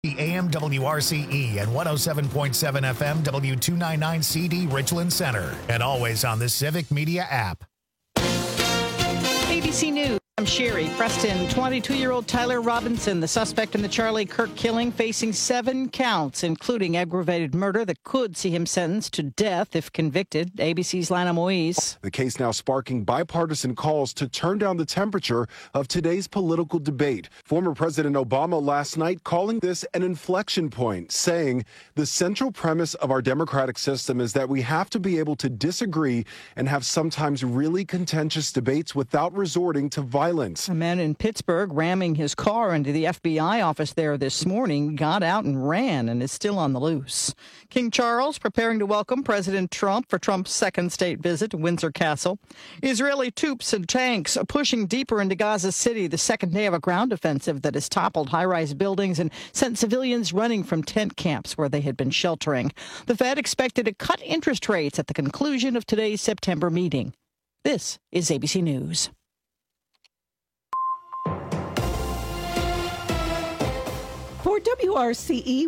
The AM WRCE and 107.7 FM W299CD Richland Center. And always on the Civic Media app. ABC News. I'm Sherry. Preston, 22-year-old Tyler Robinson, the suspect in the Charlie Kirk killing, facing 7 counts, including aggravated murder that could see him sentenced to death if convicted. ABC's Lana Moise. The case now sparking bipartisan calls to turn down the temperature of today's political debate. Former President Obama last night calling this an inflection point, saying the central premise of our democratic system is that we have to be able to disagree and have sometimes really contentious debates without resorting to violence. A man in Pittsburgh ramming his car into the FBI office there this morning got out and ran and is still on the loose. King Charles preparing to welcome President Trump for Trump's second state visit to Windsor Castle. Israeli troops and tanks pushing deeper into Gaza City the second day of a ground offensive that has toppled high-rise buildings and sent civilians running from tent camps where they had been sheltering. The Fed expected to cut interest rates at the conclusion of today's September meeting. This is ABC News. For WRCE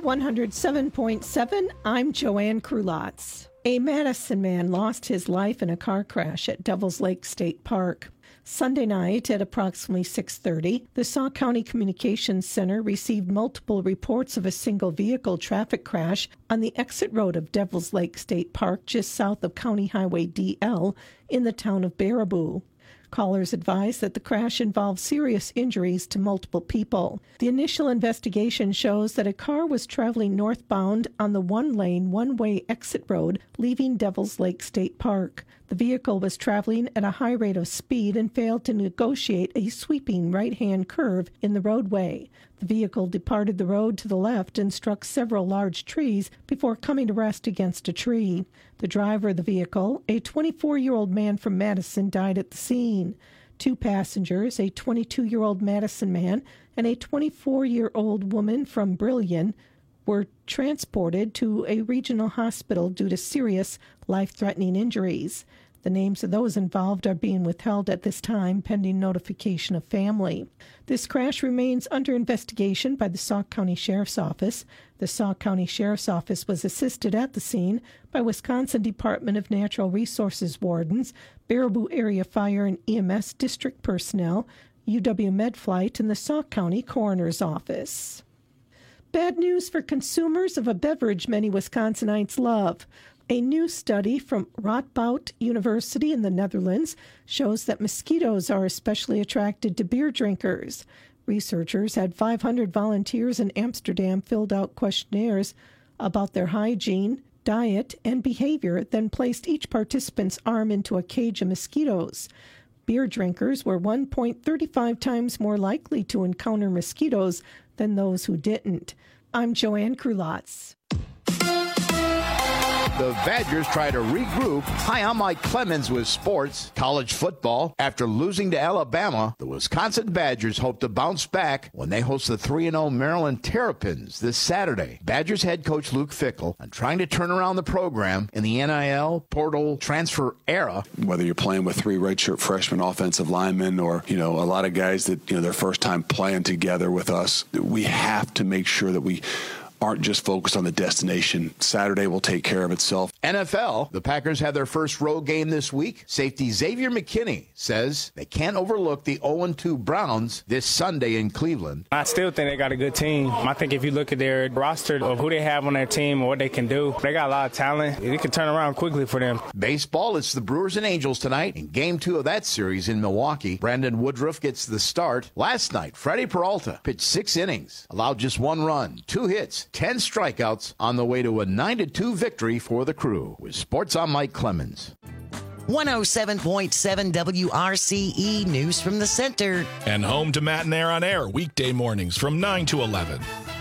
107.7, I'm Joanne Krulotz. A Madison man lost his life in a car crash at Devil's Lake State Park. Sunday night at approximately 6:30, the Sauk County Communications Center received multiple reports of a single vehicle traffic crash on the exit road of Devil's Lake State Park just south of County Highway DL in the town of Baraboo. Callers advised that the crash involved serious injuries to multiple people. The initial investigation shows that a car was traveling northbound on the one-lane, one-way exit road leaving Devil's Lake State Park. The vehicle was traveling at a high rate of speed and failed to negotiate a sweeping right-hand curve in the roadway. The vehicle departed the road to the left and struck several large trees before coming to rest against a tree. The driver of the vehicle, a 24-year-old man from Madison, died at the scene. 2 passengers, a 22-year-old Madison man and a 24-year-old woman from Brillion, were transported to a regional hospital due to serious, life-threatening injuries. The names of those involved are being withheld at this time, pending notification of family. This crash remains under investigation by the Sauk County Sheriff's Office. The Sauk County Sheriff's Office was assisted at the scene by Wisconsin Department of Natural Resources wardens, Baraboo Area Fire and EMS district personnel, UW MedFlight, and the Sauk County Coroner's Office. Bad news for consumers of a beverage many Wisconsinites love. A new study from Radboud University in the Netherlands shows that mosquitoes are especially attracted to beer drinkers. Researchers had 500 volunteers in Amsterdam filled out questionnaires about their hygiene, diet, and behavior, then placed each participant's arm into a cage of mosquitoes. Beer drinkers were 1.35 times more likely to encounter mosquitoes than those who didn't. I'm Joanne Krulotz. The Badgers try to regroup. Hi, I'm Mike Clemens with sports. College football. After losing to Alabama, the Wisconsin Badgers hope to bounce back when they host the 3-0 Maryland Terrapins this Saturday. Badgers head coach Luke Fickell on trying to turn around the program in the NIL portal transfer era. Whether you're playing with 3 redshirt freshman offensive linemen or, a lot of guys that, their first time playing together with us, we have to make sure that we aren't just focused on the destination. Saturday will take care of itself. NFL, the Packers have their first road game this week. Safety Xavier McKinney says they can't overlook the 0-2 Browns this Sunday in Cleveland. I still think they got a good team. I think if you look at their roster of who they have on their team and what they can do, they got a lot of talent. It can turn around quickly for them. Baseball, it's the Brewers and Angels tonight in Game 2 of that series in Milwaukee. Brandon Woodruff gets the start. Last night, Freddie Peralta pitched 6 innings, allowed just 1 run, 2 hits, 10 strikeouts on the way to a 9-2 victory for the Crew. With sports, I'm Mike Clemens. 107.7 WRCE News from the Center. And home to Matt and Air on Air, weekday mornings from 9 to 11.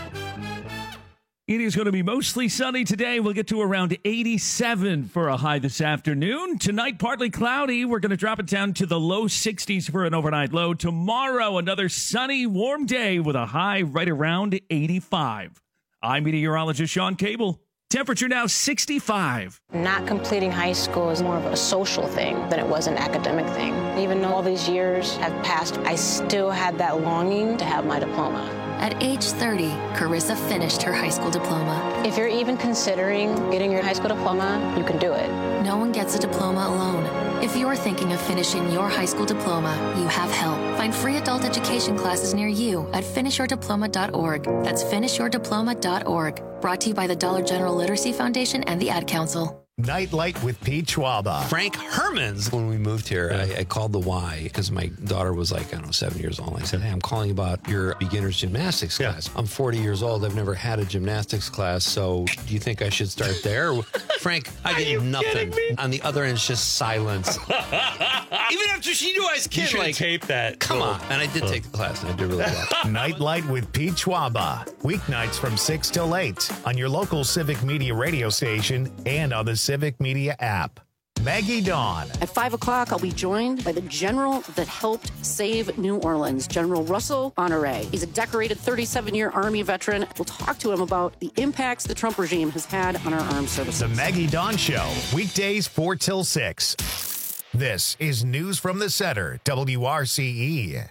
It is going to be mostly sunny today. We'll get to around 87 for a high this afternoon. Tonight, partly cloudy. We're going to drop it down to the low 60s for an overnight low. Tomorrow, another sunny, warm day with a high right around 85. I'm meteorologist Sean Cable. Temperature now 65. Not completing high school is more of a social thing than it was an academic thing. Even though all these years have passed, I still had that longing to have my diploma. At age 30, Carissa finished her high school diploma. If you're even considering getting your high school diploma, you can do it. No one gets a diploma alone. If you're thinking of finishing your high school diploma, you have help. Find free adult education classes near you at finishyourdiploma.org. That's finishyourdiploma.org. Brought to you by the Dollar General Literacy Foundation and the Ad Council. Nightlight with Pete Schwaba. Frank Hermans. When we moved here, I called the Y because my daughter was like, 7 years old. I said, hey, I'm calling about your beginner's gymnastics class. I'm 40 years old. I've never had a gymnastics class. So do you think I should start there? Frank, I get nothing. On the other end, it's just silence. Even after she knew I was a kid. You should tape that. Come on. And I did take the class, and I did really well. Nightlight with Pete Schwaba. Weeknights from 6 till 8 on your local Civic Media radio station and on the Civic Media app. Maggie Dawn. At 5 o'clock, I'll be joined by the general that helped save New Orleans, General Russell Honore. He's a decorated 37-year Army veteran. We'll talk to him about the impacts the Trump regime has had on our armed services. The Maggie Dawn Show, weekdays 4 till 6. This is News from the Center, WRCE.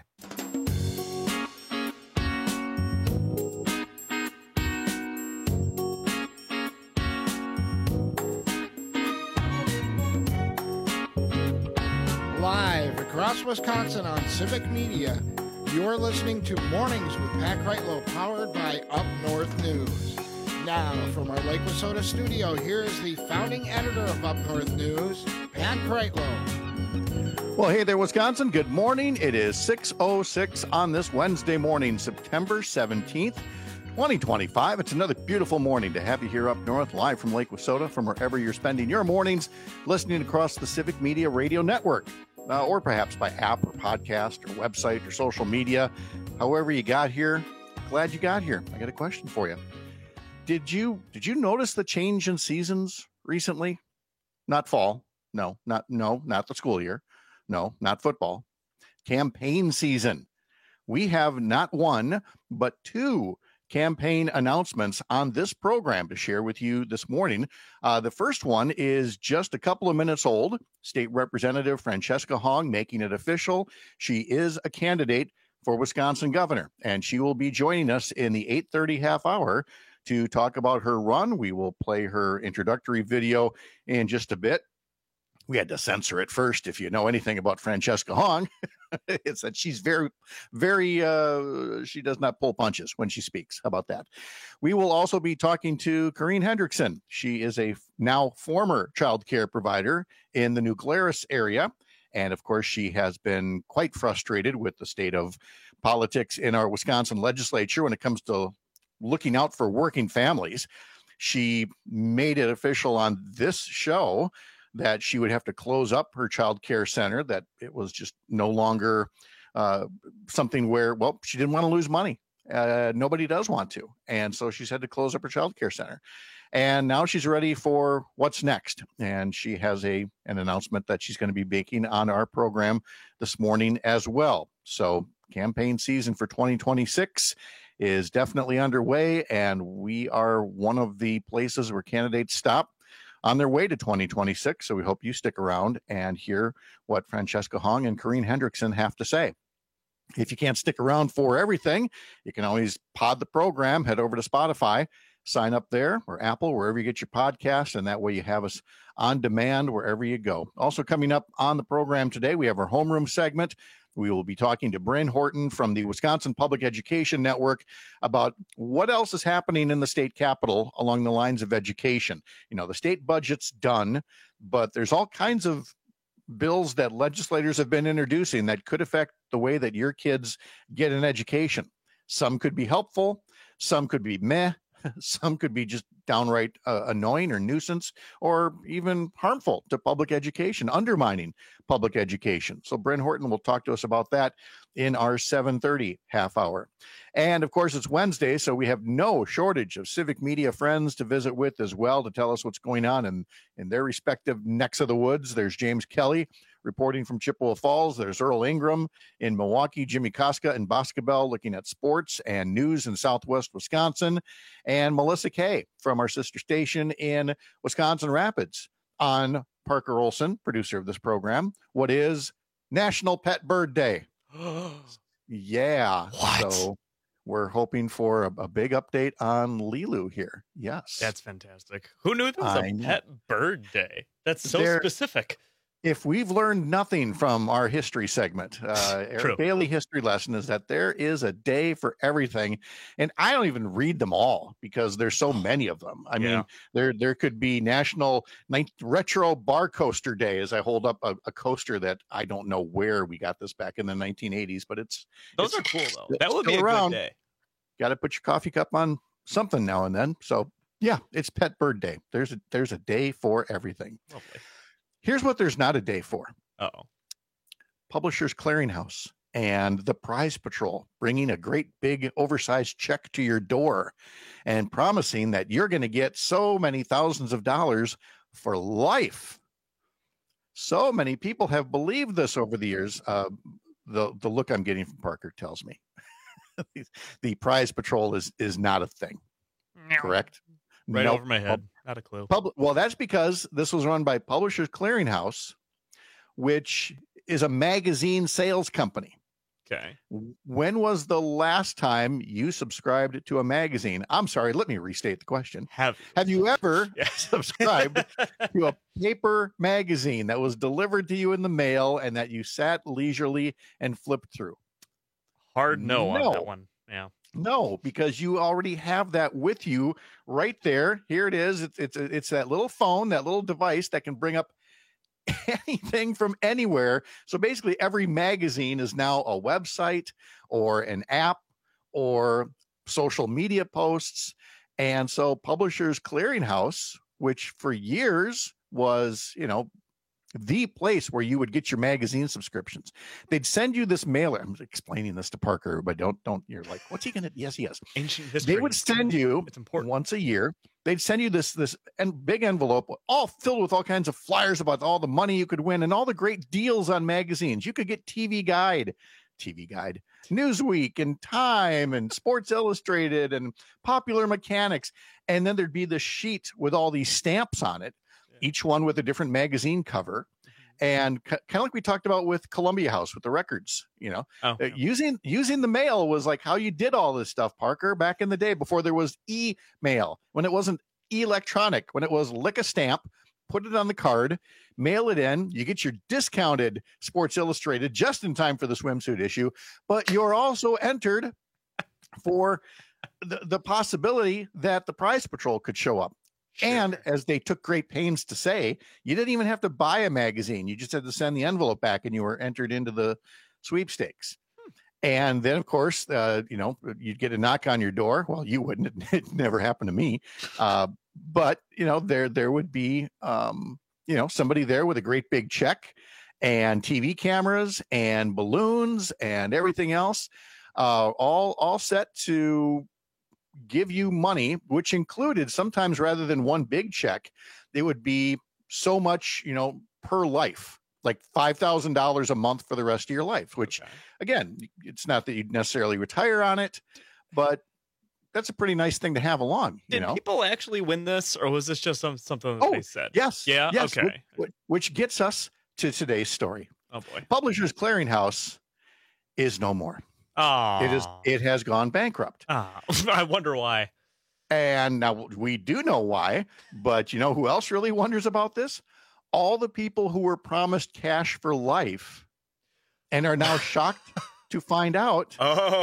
Live across Wisconsin on Civic Media, you're listening to Mornings with Pat Kreitlow, powered by Up North News. Now, from our Lake Wissota studio, here is the founding editor of Up North News, Pat Kreitlow. Well, hey there, Wisconsin. Good morning. It is 6:06 on this Wednesday morning, September 17th, 2025. It's another beautiful morning to have you here up north, live from Lake Wissota, from wherever you're spending your mornings, listening across the Civic Media Radio Network. Or perhaps by app or podcast or website or social media. However you got here, glad you got here. I got a question for you. Did you notice the change in seasons recently? Not fall. No, not the school year. No, not football. Campaign season. We have not one, but two campaign announcements on this program to share with you this morning. The first one is just a couple of minutes old. State Representative Francesca Hong making it official. She is a candidate for Wisconsin governor, and she will be joining us in the 8:30 half hour to talk about her run. We will play her introductory video in just a bit. We had to censor it first. If you know anything about Francesca Hong, it's that she's very, she does not pull punches when she speaks. How about that? We will also be talking to Corrine Hendrickson. She is a now former child care provider in the New Glarus area. And of course, she has been quite frustrated with the state of politics in our Wisconsin legislature when it comes to looking out for working families. She made it official on this show that she would have to close up her child care center, that it was just no longer something where, well, she didn't want to lose money. Nobody does want to. And so she's had to close up her child care center. And now she's ready for what's next. And she has an announcement that she's going to be making on our program this morning as well. So campaign season for 2026 is definitely underway. And we are one of the places where candidates stop on their way to 2026. So we hope you stick around and hear what Francesca Hong and Corrine Hendrickson have to say. If you can't stick around for everything, you can always pod the program, head over to Spotify, sign up there, or Apple, wherever you get your podcasts, and that way you have us on demand wherever you go. Also coming up on the program today, we have our homeroom segment. We will be talking to Bryn Horton from the Wisconsin Public Education Network about what else is happening in the state capitol along the lines of education. You know, the state budget's done, but there's all kinds of bills that legislators have been introducing that could affect the way that your kids get an education. Some could be helpful, some could be meh, some could be just downright annoying or nuisance, or even harmful to public education, undermining public education. So Bryn Horton will talk to us about that in our 7:30 half hour. And of course, it's Wednesday, so we have no shortage of Civic Media friends to visit with as well to tell us what's going on in their respective necks of the woods. There's James Kelly reporting from Chippewa Falls. There's Earl Ingram in Milwaukee, Jimmy Koska in Boscobel looking at sports and news in Southwest Wisconsin, and Melissa Kay from our sister station in Wisconsin Rapids on Parker Olson, producer of this program. What is National Pet Bird Day? Yeah. What? So we're hoping for a big update on Lilu here. Yes. That's fantastic. Who knew there was a pet bird day? That's so specific. If we've learned nothing from our history segment, our daily history lesson is that there is a day for everything. And I don't even read them all because there's so many of them. I mean, there could be National Retro Bar Coaster Day as I hold up a coaster that I don't know where we got this back in the 1980s, but those are cool though. That would be a good day. Got to put your coffee cup on something now and then. So yeah, it's Pet Bird Day. There's a day for everything. Lovely. Here's what there's not a day for. Uh-oh. Publishers Clearinghouse and the Prize Patrol bringing a great big oversized check to your door and promising that you're going to get so many thousands of dollars for life. So many people have believed this over the years. The look I'm getting from Parker tells me the Prize Patrol is not a thing. Correct? Right over my head. Not a clue. Well, that's because this was run by Publishers Clearinghouse, which is a magazine sales company. Okay. When was the last time you subscribed to a magazine? I'm sorry, let me restate the question. Have you ever subscribed to a paper magazine that was delivered to you in the mail and that you sat leisurely and flipped through? Hard no on that one. Yeah. No, because you already have that with you right there. Here it is. It's that little phone, that little device that can bring up anything from anywhere. So basically every magazine is now a website or an app or social media posts. And so Publishers Clearinghouse, which for years was, the place where you would get your magazine subscriptions. They'd send you this mailer. I'm explaining this to Parker, but don't, you're like, what's he going to, yes, he is. Ancient history. They would send you, it's important, once a year, they'd send you this and big envelope, all filled with all kinds of flyers about all the money you could win and all the great deals on magazines. You could get TV Guide, Newsweek and Time and Sports Illustrated and Popular Mechanics. And then there'd be the sheet with all these stamps on it, each one with a different magazine cover. And kind of like we talked about with Columbia House with the records, using the mail was like how you did all this stuff, Parker, back in the day before there was email, when it wasn't electronic, when it was lick a stamp, put it on the card, mail it in, you get your discounted Sports Illustrated just in time for the swimsuit issue, but you're also entered for the possibility that the Prize Patrol could show up. Sure. And as they took great pains to say, you didn't even have to buy a magazine. You just had to send the envelope back and you were entered into the sweepstakes. And then, of course, you'd get a knock on your door. Well, you wouldn't. It never happened to me. But, there would be, somebody there with a great big check and TV cameras and balloons and everything else, all set to give you money, which included sometimes rather than one big check, they would be so much, per life, like $5,000 a month for the rest of your life, which again, it's not that you'd necessarily retire on it, but that's a pretty nice thing to have along. Did people actually win this, or was this just something that they said? Yes. Yeah. Yes, okay. Which gets us to today's story. Oh boy. Publishers Clearinghouse is no more. It has gone bankrupt. I wonder why. And now we do know why, but you know who else really wonders about this? All the people who were promised cash for life and are now shocked to find out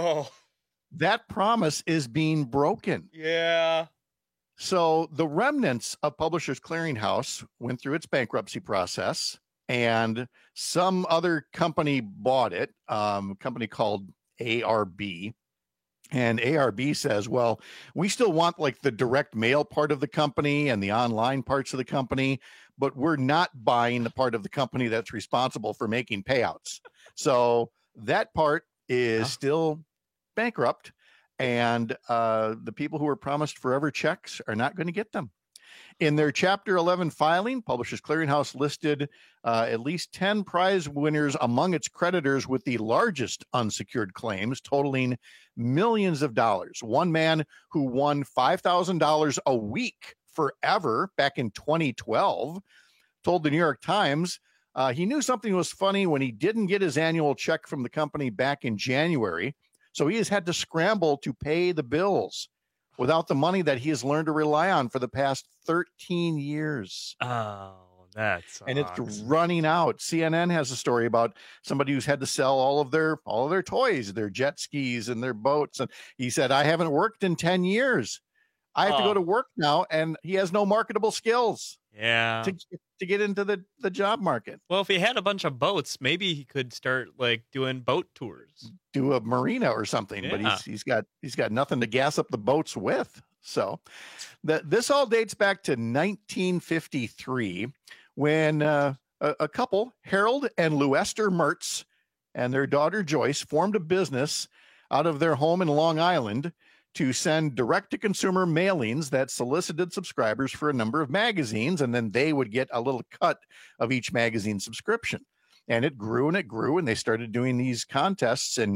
that promise is being broken. Yeah. So the remnants of Publishers Clearinghouse went through its bankruptcy process and some other company bought it, a company called ARB. And ARB says, well, we still want like the direct mail part of the company and the online parts of the company, but we're not buying the part of the company that's responsible for making payouts. So that part is still bankrupt, and the people who were promised forever checks are not going to get them. In their Chapter 11 filing, Publishers Clearinghouse listed at least 10 prize winners among its creditors with the largest unsecured claims, totaling millions of dollars. One man who won $5,000 a week forever back in 2012 told the New York Times he knew something was funny when he didn't get his annual check from the company back in January. So he has had to scramble to pay the bills without the money that he has learned to rely on for the past 13 years. Oh, that's and it's running out. CNN has a story about somebody who's had to sell all of their toys, their jet skis and their boats. And he said, I haven't worked in 10 years. I have to go to work now, and he has no marketable skills. Yeah. To get into the job market. Well, if he had a bunch of boats, maybe he could start like doing boat tours. Do a marina or something, Yeah. but he's got nothing to gas up the boats with. So this all dates back to 1953 when a couple, Harold and Luester Mertz, and their daughter Joyce formed a business out of their home in Long Island to send direct-to-consumer mailings that solicited subscribers for a number of magazines, and then they would get a little cut of each magazine subscription. And it grew, and they started doing these contests in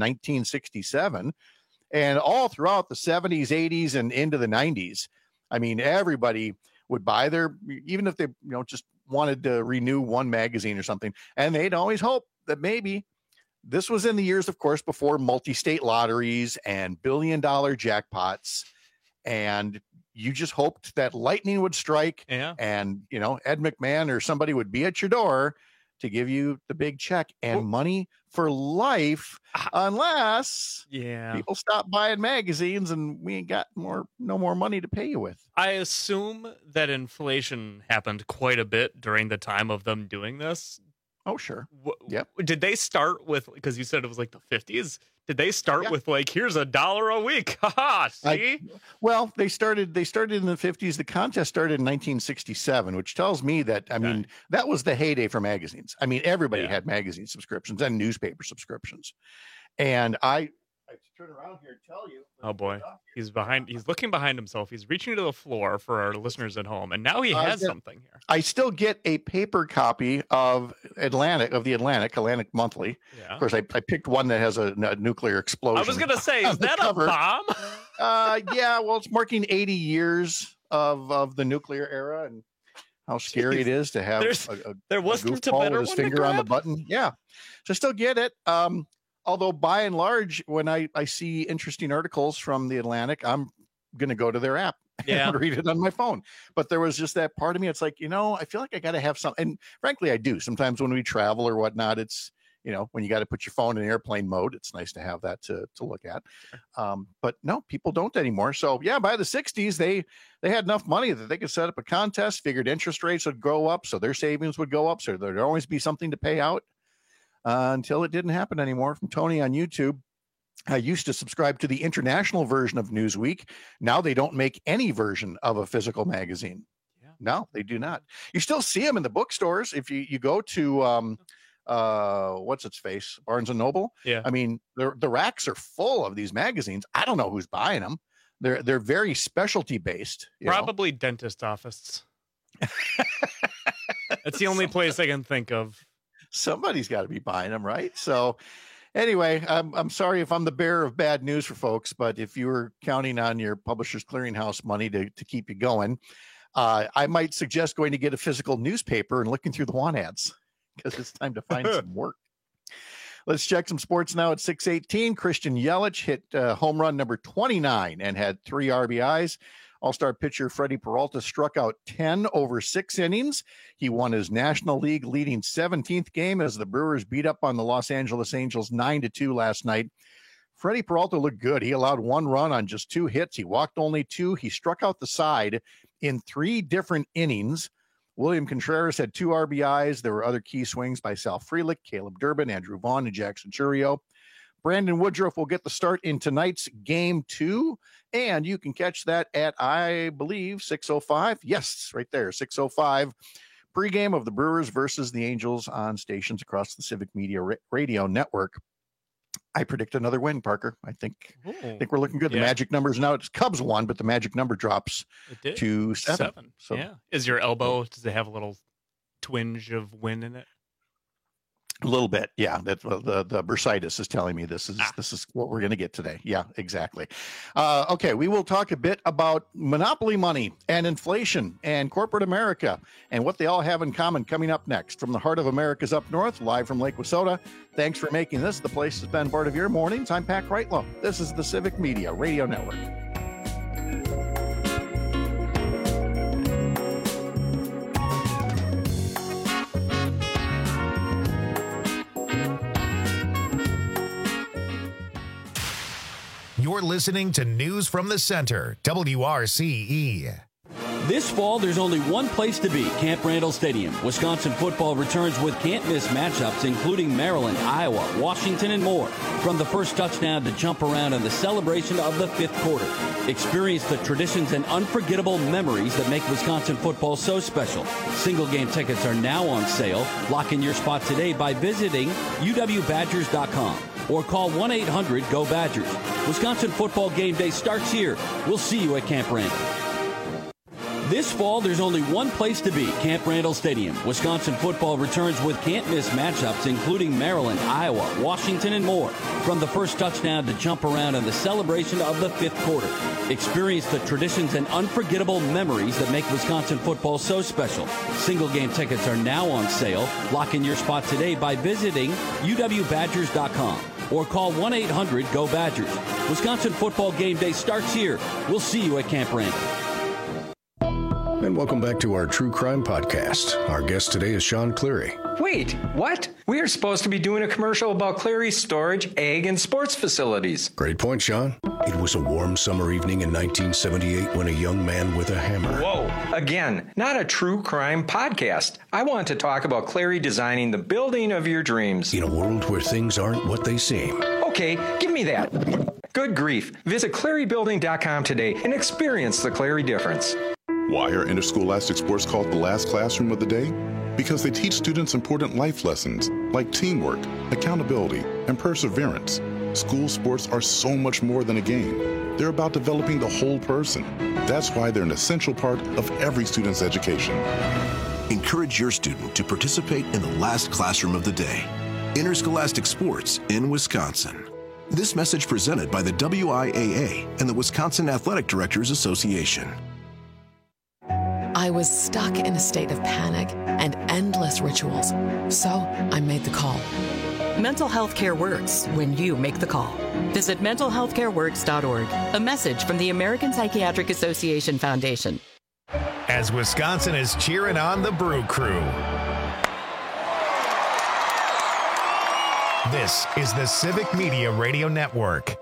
1967. And all throughout the 70s, 80s, and into the 90s, I mean, everybody would buy even if they just wanted to renew one magazine or something, and they'd always hope that maybe this was in the years, of course, before multi-state lotteries and billion-dollar jackpots. And you just hoped that lightning would strike and, Ed McMahon or somebody would be at your door to give you the big check and money for life, unless people stop buying magazines and we ain't got no more money to pay you with. I assume that inflation happened quite a bit during the time of them doing this. Oh, sure. Yep. Did they start with, because you said it was like the 50s, did they start with like, here's $1 a week? Haha, see? They started in the 50s. The contest started in 1967, which tells me that, I mean, that was the heyday for magazines. I mean, everybody had magazine subscriptions and newspaper subscriptions. And I turn around here and tell you. Oh boy, he's looking behind himself. He's reaching to the floor for our listeners at home, and now he has something here. I still get a paper copy of the Atlantic Monthly. Yeah. Of course, I picked one that has a nuclear explosion. I was going to say, is that a bomb? Yeah, well, it's marking 80 years of the nuclear era, and how scary it is to have there wasn't a a better with his one finger to on the grab? button. Yeah, so I still get it. Although by and large, when I see interesting articles from the Atlantic, I'm going to go to their app and read it on my phone. But there was just that part of me. It's like, I feel like I got to have some. And frankly, I do. Sometimes when we travel or whatnot, it's, when you got to put your phone in airplane mode, it's nice to have that to look at. But no, people don't anymore. So yeah, by the 60s, they had enough money that they could set up a contest, figured interest rates would go up, so their savings would go up. So there'd always be something to pay out. Until it didn't happen anymore. From Tony on YouTube. I used to subscribe to the international version of Newsweek. Now they don't make any version of a physical magazine. Yeah. No, they do not. You still see them in the bookstores. If you go to what's its face, Barnes and Noble. Yeah. I mean, the racks are full of these magazines. I don't know who's buying them. They're very specialty based. Probably dentist offices. That's the only place I can think of. Somebody's got to be buying them, right? So anyway, I'm sorry if I'm the bearer of bad news for folks, but if you were counting on your Publishers Clearinghouse money to keep you going, I might suggest going to get a physical newspaper and looking through the want ads because it's time to find some work. Let's check some sports now at 6:18. Christian Yelich hit home run number 29 and had 3 RBIs. All-star pitcher Freddie Peralta struck out 10 over 6 innings. He won his National League leading 17th game as the Brewers beat up on the Los Angeles Angels 9-2 last night. Freddie Peralta looked good. He allowed 1 run on just 2 hits. He walked only 2. He struck out the side in 3 different innings. William Contreras had 2 RBIs. There were other key swings by Sal Frelick, Caleb Durbin, Andrew Vaughn, and Jackson Churio. Brandon Woodruff will get the start in tonight's Game 2, and you can catch that at, I believe, 6:05. Yes, right there, 6:05. Pregame of the Brewers versus the Angels on stations across the Civic Media Radio Network. I predict another win, Parker. I think we're looking good. The magic numbers now, it's Cubs 1, but the magic number drops to 7. So yeah. Is your elbow, does it have a little twinge of win in it? A little bit, yeah. That the bursitis is telling me this is what we're going to get today. Yeah, exactly. Okay, we will talk a bit about monopoly money and inflation and corporate America and what they all have in common coming up next. From the heart of America's Up North, live from Lake Wissota. Thanks for making this the place to spend part of your mornings. I'm Pat Kreitlow. This is the Civic Media Radio Network. You're listening to News from the Center, WRCE. This fall, there's only one place to be, Camp Randall Stadium. Wisconsin football returns with can't-miss matchups, including Maryland, Iowa, Washington, and more. From the first touchdown to jump around and the celebration of the fifth quarter. Experience the traditions and unforgettable memories that make Wisconsin football so special. Single-game tickets are now on sale. Lock in your spot today by visiting uwbadgers.com or call 1-800-GO-BADGERS. Wisconsin football game day starts here. We'll see you at Camp Randall. This fall, there's only one place to be, Camp Randall Stadium. Wisconsin football returns with can't-miss matchups, including Maryland, Iowa, Washington, and more. From the first touchdown to jump around and the celebration of the fifth quarter. Experience the traditions and unforgettable memories that make Wisconsin football so special. Single-game tickets are now on sale. Lock in your spot today by visiting uwbadgers.com or call 1-800-GO-BADGERS. Wisconsin football game day starts here. We'll see you at Camp Randall. And welcome back to our True Crime Podcast. Our guest today is Sean Cleary. Wait, what? We are supposed to be doing a commercial about Cleary's storage, egg, and sports facilities. Great point, Sean. It was a warm summer evening in 1978 when a young man with a hammer... Whoa, again, not a true crime podcast. I want to talk about Cleary designing the building of your dreams. In a world where things aren't what they seem. Okay, give me that. Good grief. Visit ClearyBuilding.com today and experience the Cleary difference. Why are interscholastic sports called the last classroom of the day? Because they teach students important life lessons like teamwork, accountability, and perseverance. School sports are so much more than a game. They're about developing the whole person. That's why they're an essential part of every student's education. Encourage your student to participate in the last classroom of the day. Interscholastic sports in Wisconsin. This message presented by the WIAA and the Wisconsin Athletic Directors Association. I was stuck in a state of panic and endless rituals. So I made the call. Mental health care works when you make the call. Visit mentalhealthcareworks.org. A message from the American Psychiatric Association Foundation. As Wisconsin is cheering on the Brew Crew. This is the Civic Media Radio Network.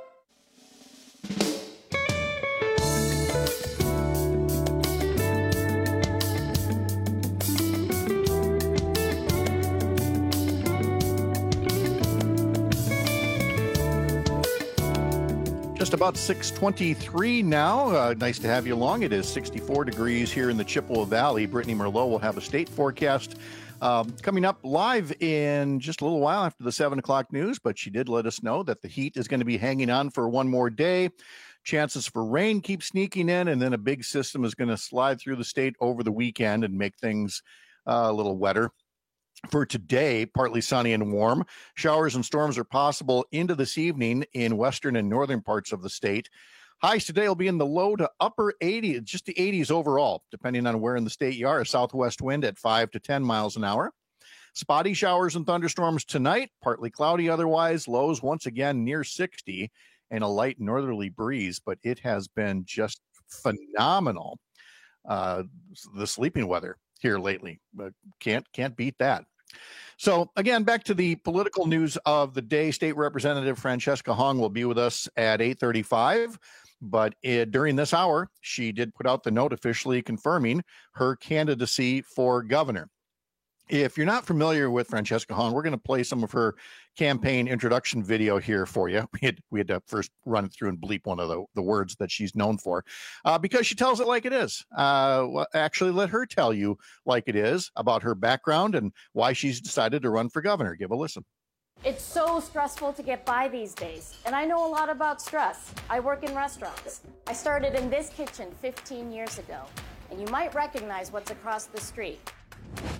Just about 6:23 now. Nice to have you along. It is 64 degrees here in the Chippewa Valley. Brittany Merlot will have a state forecast coming up live in just a little while after the 7 o'clock news, but she did let us know that the heat is going to be hanging on for one more day. Chances for rain keep sneaking in, and then a big system is going to slide through the state over the weekend and make things a little wetter. For today, partly sunny and warm. Showers and storms are possible into this evening in western and northern parts of the state. Highs today will be in the low to upper 80s, just the 80s overall, depending on where in the state you are. A southwest wind at 5 to 10 miles an hour. Spotty showers and thunderstorms tonight, partly cloudy otherwise. Lows once again near 60 and a light northerly breeze, but it has been just phenomenal. The sleeping weather here lately, but can't beat that. So again, back to the political news of the day. State Representative Francesca Hong will be with us at 8:35. But during this hour, she did put out the note officially confirming her candidacy for governor. If you're not familiar with Francesca Hong, we're going to play some of her campaign introduction video here for you. We had to first run it through and bleep one of the words that she's known for because she tells it like it is. Actually, let her tell you like it is about her background and why she's decided to run for governor. Give a listen. It's so stressful to get by these days, and I know a lot about stress. I work in restaurants. I started in this kitchen 15 years ago, and you might recognize what's across the street.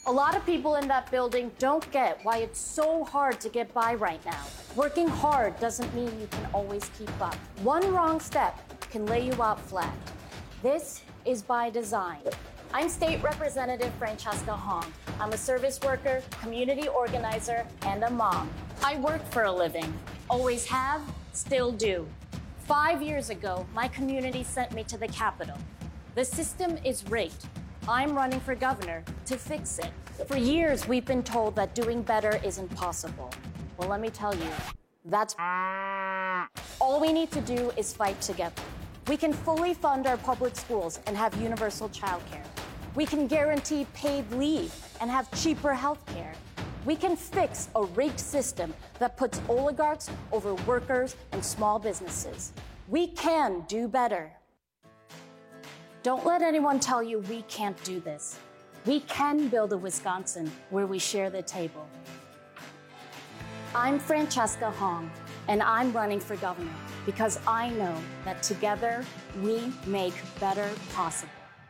A lot of people in that building don't get why it's so hard to get by right now. Working hard doesn't mean you can always keep up. One wrong step can lay you out flat. This is by design. I'm State Representative Francesca Hong. I'm a service worker, community organizer, and a mom. I work for a living. Always have, still do. 5 years ago, my community sent me to the Capitol. The system is rigged. I'm running for governor to fix it. For years, we've been told that doing better is impossible. Well, let me tell you, that's all we need to do is fight together. We can fully fund our public schools and have universal childcare. We can guarantee paid leave and have cheaper health care. We can fix a rigged system that puts oligarchs over workers and small businesses. We can do better. Don't let anyone tell you we can't do this. We can build a Wisconsin where we share the table. I'm Francesca Hong, and I'm running for governor because I know that together we make better possible.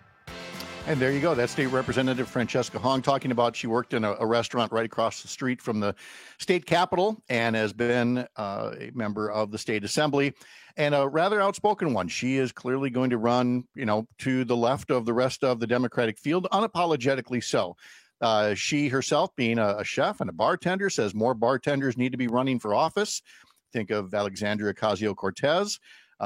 And there you go. That's State Representative Francesca Hong talking about she worked in a restaurant right across the street from the state capitol and has been a member of the state assembly and a rather outspoken one. She is clearly going to run, to the left of the rest of the Democratic field, unapologetically so. She herself, being a chef and a bartender, says more bartenders need to be running for office. Think of Alexandria Ocasio-Cortez.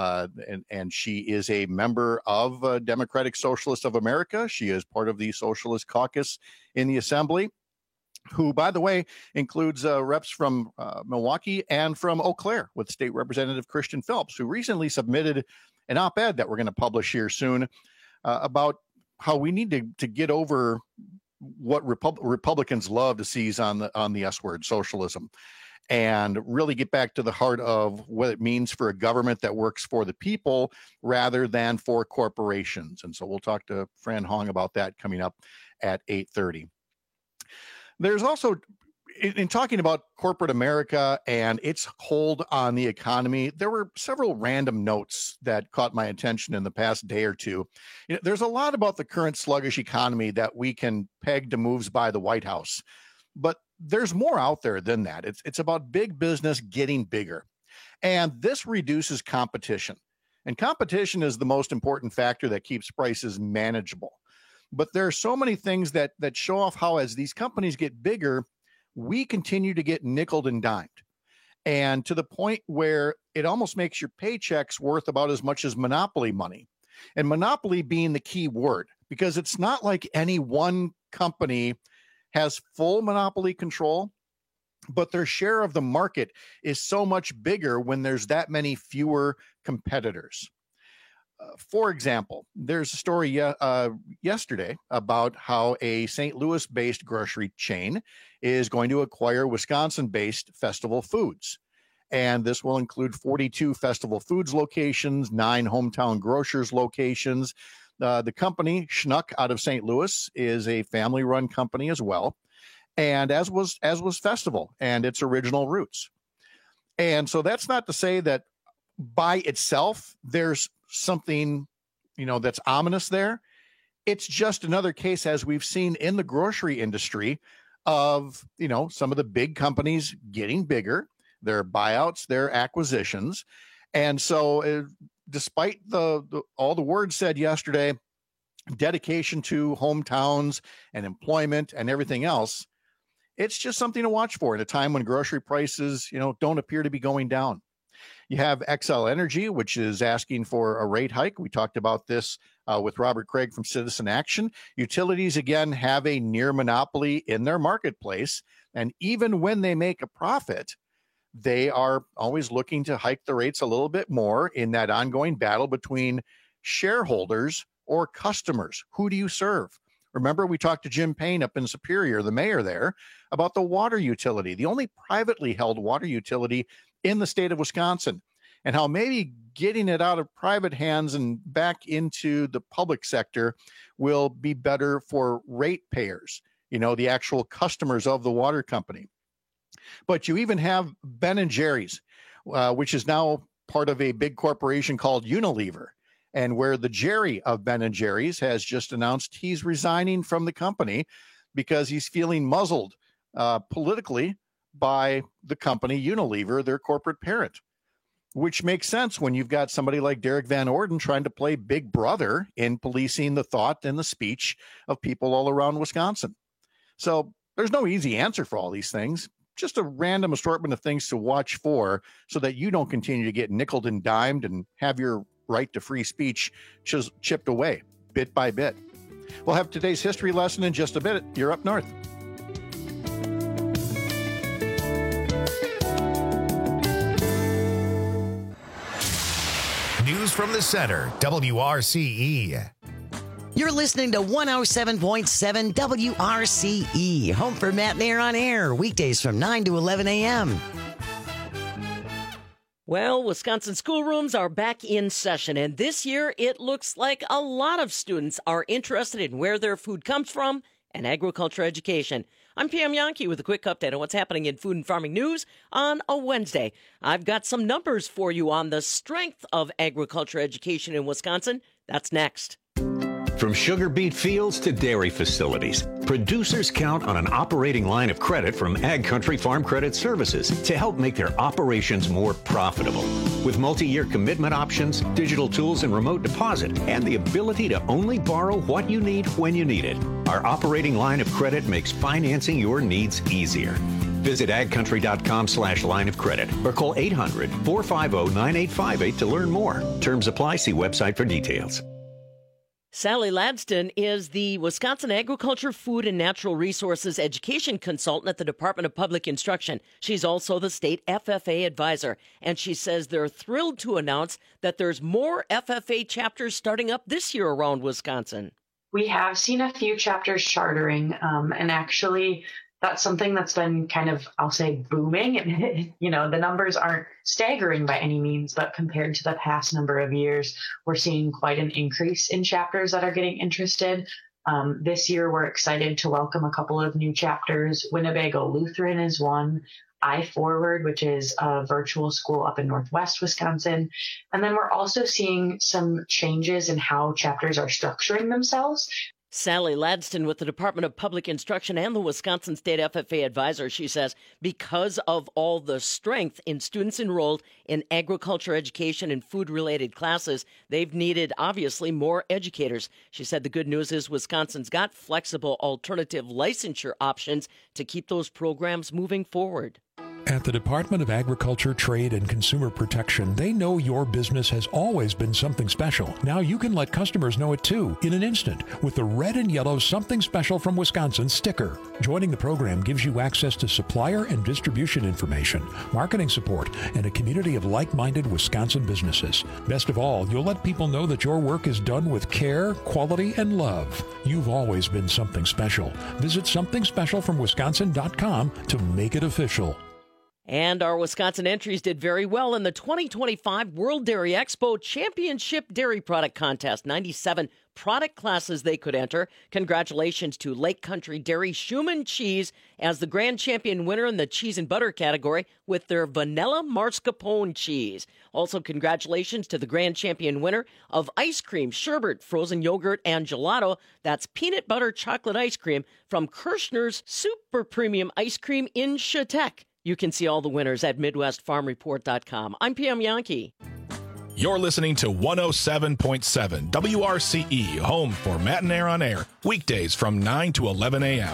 And she is a member of Democratic Socialists of America. She is part of the Socialist Caucus in the Assembly, who, by the way, includes reps from Milwaukee and from Eau Claire with State Representative Christian Phelps, who recently submitted an op-ed that we're going to publish here soon about how we need to get over what Republicans love to seize on the S word, socialism, and really get back to the heart of what it means for a government that works for the people rather than for corporations. And so we'll talk to Fran Hong about that coming up at 8:30. There's also, in talking about corporate America and its hold on the economy, there were several random notes that caught my attention in the past day or two. There's a lot about the current sluggish economy that we can peg to moves by the White House, but there's more out there than that. It's about big business getting bigger. And this reduces competition. And competition is the most important factor that keeps prices manageable. But there are so many things that show off how, as these companies get bigger, we continue to get nickeled and dimed. And to the point where it almost makes your paychecks worth about as much as monopoly money. And monopoly being the key word, because it's not like any one company has full monopoly control, but their share of the market is so much bigger when there's that many fewer competitors. For example, there's a story yesterday about how a St. Louis-based grocery chain is going to acquire Wisconsin-based Festival Foods. And this will include 42 Festival Foods locations, 9 Hometown Grocers locations. The company, Schnuck, out of St. Louis, is a family-run company as well, and as was Festival and its original roots. And so that's not to say that by itself there's something, that's ominous there. It's just another case, as we've seen in the grocery industry, of, some of the big companies getting bigger, their buyouts, their acquisitions. And so despite all the words said yesterday, dedication to hometowns and employment and everything else, it's just something to watch for in a time when grocery prices, don't appear to be going down. You have XL Energy, which is asking for a rate hike. We talked about this with Robert Craig from Citizen Action. Utilities, again, have a near monopoly in their marketplace. And even when they make a profit, they are always looking to hike the rates a little bit more in that ongoing battle between shareholders or customers. Who do you serve? Remember, we talked to Jim Payne up in Superior, the mayor there, about the water utility, the only privately held water utility in the state of Wisconsin, and how maybe getting it out of private hands and back into the public sector will be better for ratepayers, the actual customers of the water company. But you even have Ben & Jerry's, which is now part of a big corporation called Unilever, and where the Jerry of Ben & Jerry's has just announced he's resigning from the company because he's feeling muzzled politically by the company Unilever, their corporate parent, which makes sense when you've got somebody like Derek Van Orden trying to play big brother in policing the thought and the speech of people all around Wisconsin. So there's no easy answer for all these things, just a random assortment of things to watch for so that you don't continue to get nickeled and dimed and have your right to free speech chipped away bit by bit. We'll have today's history lesson in just a bit. You're Up North. News from the center, WRCE. You're listening to 107.7 WRCE, home for Matt and Air on Air, weekdays from 9 to 11 a.m. Well, Wisconsin schoolrooms are back in session, and this year it looks like a lot of students are interested in where their food comes from and agriculture education. I'm Pam Yankee with a quick update on what's happening in food and farming news on a Wednesday. I've got some numbers for you on the strength of agriculture education in Wisconsin. That's next. From sugar beet fields to dairy facilities, producers count on an operating line of credit from Ag Country Farm Credit Services to help make their operations more profitable. With multi-year commitment options, digital tools and remote deposit, and the ability to only borrow what you need when you need it, our operating line of credit makes financing your needs easier. Visit agcountry.com/line of credit or call 800-450-9858 to learn more. Terms apply. See website for details. Sally Ladston is the Wisconsin Agriculture, Food, and Natural Resources Education Consultant at the Department of Public Instruction. She's also the state FFA advisor, and she says they're thrilled to announce that there's more FFA chapters starting up this year around Wisconsin. We have seen a few chapters chartering, and actually that's something that's been kind of, I'll say, booming. And, the numbers aren't staggering by any means, but compared to the past number of years, we're seeing quite an increase in chapters that are getting interested. This year, we're excited to welcome a couple of new chapters. Winnebago Lutheran is one. iForward, which is a virtual school up in Northwest Wisconsin. And then we're also seeing some changes in how chapters are structuring themselves. Sally Ladston with the Department of Public Instruction and the Wisconsin State FFA advisor, she says, because of all the strength in students enrolled in agriculture education and food-related classes, they've needed, obviously, more educators. She said the good news is Wisconsin's got flexible alternative licensure options to keep those programs moving forward. At the Department of Agriculture, Trade, and Consumer Protection, they know your business has always been something special. Now you can let customers know it too, in an instant, with the red and yellow Something Special from Wisconsin sticker. Joining the program gives you access to supplier and distribution information, marketing support, and a community of like-minded Wisconsin businesses. Best of all, you'll let people know that your work is done with care, quality, and love. You've always been something special. Visit somethingspecialfromwisconsin.com to make it official. And our Wisconsin entries did very well in the 2025 World Dairy Expo Championship Dairy Product Contest. 97 product classes they could enter. Congratulations to Lake Country Dairy Schumann Cheese as the grand champion winner in the cheese and butter category with their vanilla mascarpone cheese. Also, congratulations to the grand champion winner of ice cream, sherbet, frozen yogurt, and gelato. That's peanut butter chocolate ice cream from Kirschner's Super Premium Ice Cream in Chautauqua. You can see all the winners at MidwestFarmReport.com. I'm Pam Yankee. You're listening to 107.7 WRCE, home for Matt and Air on Air, weekdays from 9 to 11 a.m.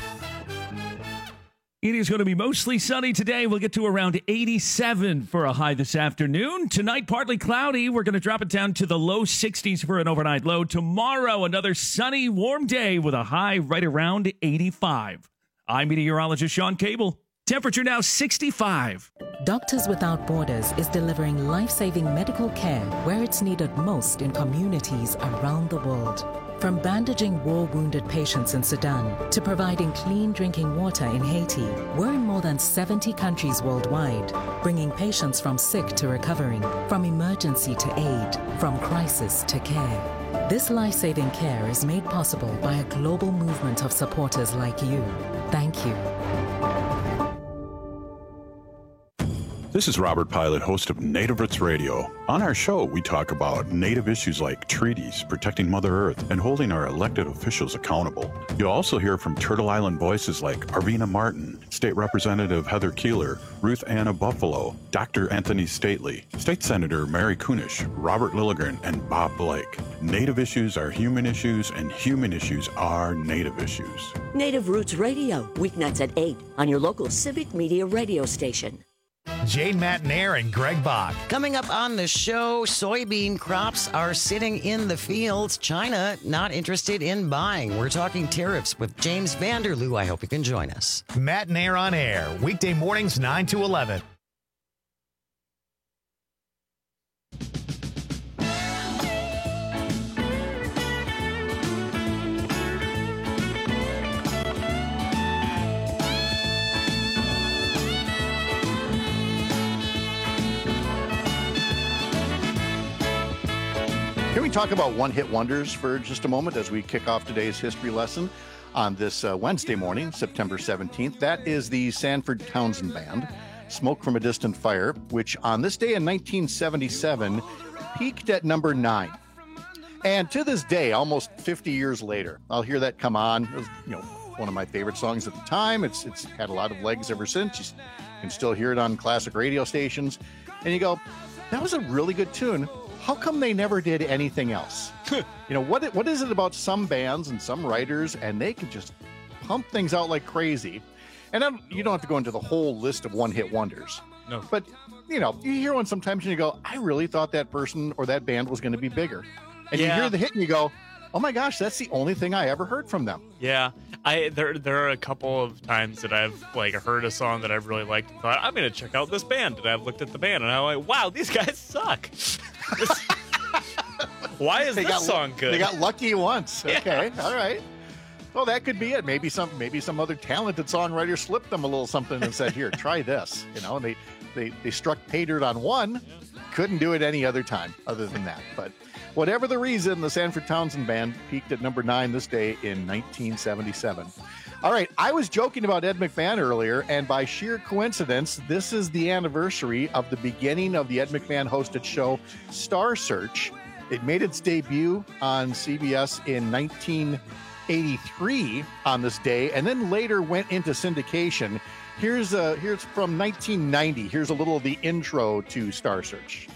It is going to be mostly sunny today. We'll get to around 87 for a high this afternoon. Tonight, partly cloudy. We're going to drop it down to the low 60s for an overnight low. Tomorrow, another sunny, warm day with a high right around 85. I'm meteorologist Sean Cable. Temperature now 65. Doctors Without Borders is delivering life-saving medical care where it's needed most in communities around the world. From bandaging war-wounded patients in Sudan to providing clean drinking water in Haiti, we're in more than 70 countries worldwide, bringing patients from sick to recovering, from emergency to aid, from crisis to care. This life-saving care is made possible by a global movement of supporters like you. Thank you. This is Robert Pilot, host of Native Roots Radio. On our show, we talk about Native issues like treaties, protecting Mother Earth, and holding our elected officials accountable. You'll also hear from Turtle Island voices like Arvina Martin, State Representative Heather Keeler, Ruth Anna Buffalo, Dr. Anthony Stately, State Senator Mary Kunish, Robert Lilligren, and Bob Blake. Native issues are human issues, and human issues are Native issues. Native Roots Radio, weeknights at 8 on your local Civic Media radio station. Jane Matnair and Greg Bach. Coming up on the show, soybean crops are sitting in the fields. China not interested in buying. We're talking tariffs with James Vanderloo. I hope you can join us. Matnair on air, weekday mornings 9 to 11. Can we talk about one-hit wonders for just a moment as we kick off today's history lesson on this Wednesday morning, September 17th? That is the Sanford Townsend Band, Smoke from a Distant Fire, which on this day in 1977 peaked at number 9. And to this day, almost 50 years later, I'll hear that come on. It was, one of my favorite songs at the time. It's had a lot of legs ever since. You can still hear it on classic radio stations. And you go, that was a really good tune. How come they never did anything else? What is it about some bands and some writers, and they can just pump things out like crazy? And you don't have to go into the whole list of one-hit wonders. No. But, you hear one sometimes and you go, I really thought that person or that band was going to be bigger. And you hear the hit and you go, oh my gosh, that's the only thing I ever heard from them. Yeah. There are a couple of times that I've heard a song that I've really liked and thought, I'm going to check out this band. And I've looked at the band and I'm like, wow, these guys suck. Why is this song good? They got lucky once. Okay. Yeah. All right. Well, that could be it. Maybe some other talented songwriter slipped them a little something and said, here, try this. They struck pay dirt on one, couldn't do it any other time other than that. But whatever the reason, the Sanford Townsend Band peaked at number 9 this day in 1977. All right, I was joking about Ed McMahon earlier, and by sheer coincidence, this is the anniversary of the beginning of the Ed McMahon hosted show Star Search. It made its debut on CBS in 1983 on this day, and then later went into syndication. Here's from 1990. Here's a little of the intro to Star Search.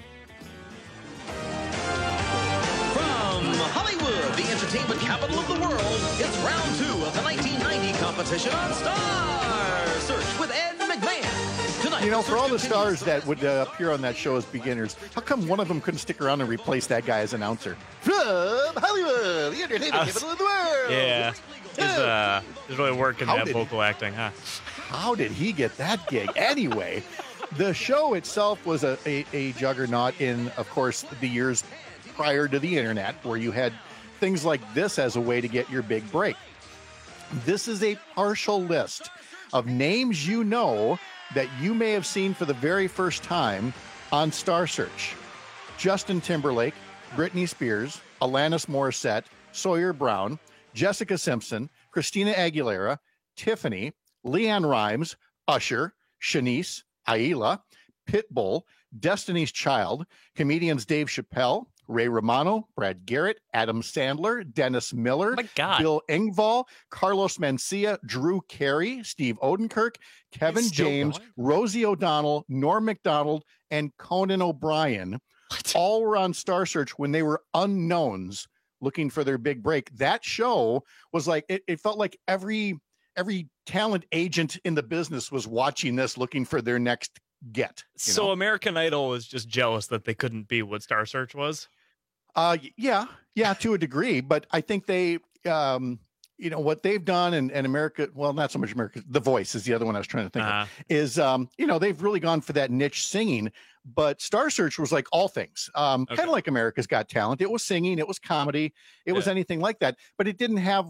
Hollywood, the entertainment capital of the world, it's round 2 of the 1990 competition on Star Search with Ed McMahon. Tonight, for all the stars that would appear on that show as beginners, how come one of them couldn't stick around and replace that guy as announcer? From Hollywood, the entertainment capital of the world. Yeah. He's really working that vocal acting, huh? How did he get that gig? Anyway, the show itself was a juggernaut in, of course, the years prior to the internet, where you had things like this as a way to get your big break. This is a partial list of names that you may have seen for the very first time on Star Search. Justin Timberlake, Britney Spears, Alanis Morissette, Sawyer Brown, Jessica Simpson, Christina Aguilera, Tiffany, Leanne Rimes, Usher, Shanice, Aila, Pitbull, Destiny's Child, comedians Dave Chappelle, Ray Romano, Brad Garrett, Adam Sandler, Dennis Miller, Bill Engvall, Carlos Mencia, Drew Carey, Steve Odenkirk, Kevin James, Rosie O'Donnell, Norm Macdonald, and Conan O'Brien. All were on Star Search when they were unknowns looking for their big break. That show was like, it felt like every talent agent in the business was watching this, looking for their next get. So American Idol was just jealous that they couldn't be what Star Search was? Yeah, to a degree. But I think they, what they've done and America, well, not so much America, The Voice is the other one I was trying to think of, is, they've really gone for that niche singing. But Star Search was like all things, kind of like America's Got Talent. It was singing, it was comedy, it was anything like that. But it didn't have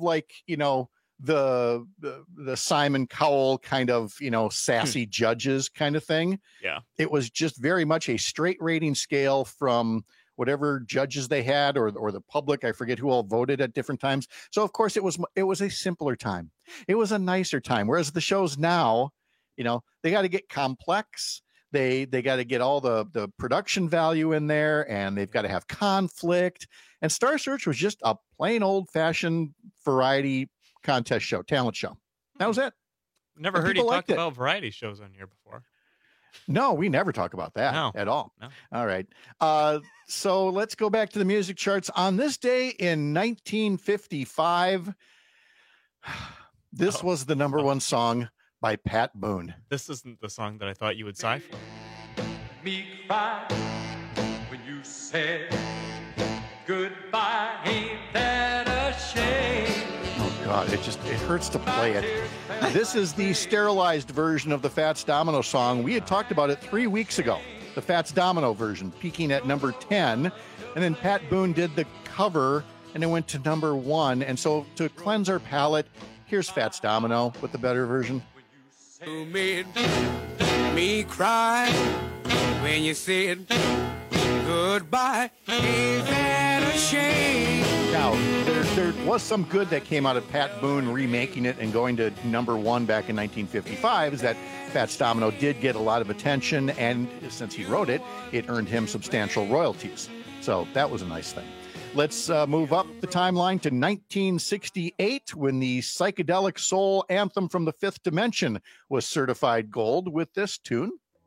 the Simon Cowell kind of, sassy judges kind of thing. Yeah. It was just very much a straight rating scale from whatever judges they had or the public. I forget who all voted at different times. So of course it was a simpler time. It was a nicer time. Whereas the shows now, they got to get complex. They got to get all the production value in there, and they've got to have conflict. And Star Search was just a plain old-fashioned variety contest show, talent show. That was it. Never And heard you people talk liked it. about variety shows on here before. No, we never talk about that at all. No. All right. So let's go back to the music charts. On this day in 1955, this was the number one song by Pat Boone. This isn't the song that I thought you would sigh for. Me cry when you said goodbye. Ain't that a shame? Oh God, it hurts to play it. This is the sterilized version of the Fats Domino song. We had talked about it 3 weeks ago. The Fats Domino version, peaking at number 10. And then Pat Boone did the cover, and it went to number 1. And so to cleanse our palate, here's Fats Domino with the better version. You made me cry when you said goodbye. Ain't that a shame? Now, there was some good that came out of Pat Boone remaking it and going to number 1 back in 1955, is that Fats Domino did get a lot of attention, and since he wrote it, it earned him substantial royalties. So that was a nice thing. Let's move up the timeline to 1968, when the psychedelic soul anthem from the Fifth Dimension was certified gold with this tune.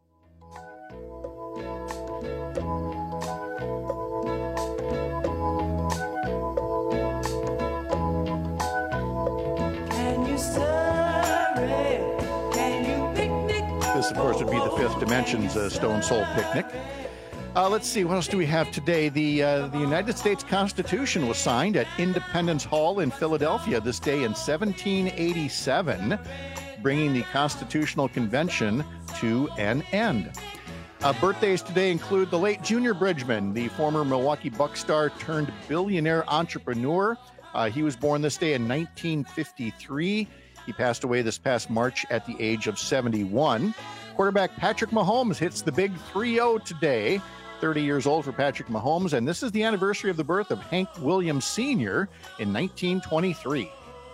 This, of course, would be the Fifth Dimension's Stone Soul Picnic. Let's see, what else do we have today? The United States Constitution was signed at Independence Hall in Philadelphia this day in 1787, bringing the Constitutional Convention to an end. Birthdays today include the late Junior Bridgman, the former Milwaukee Bucks star turned billionaire entrepreneur. He was born this day in 1953. He passed away this past March at the age of 71. Quarterback Patrick Mahomes hits the big 3-0 today. 30 years old for Patrick Mahomes, and this is the anniversary of the birth of Hank Williams Sr. in 1923.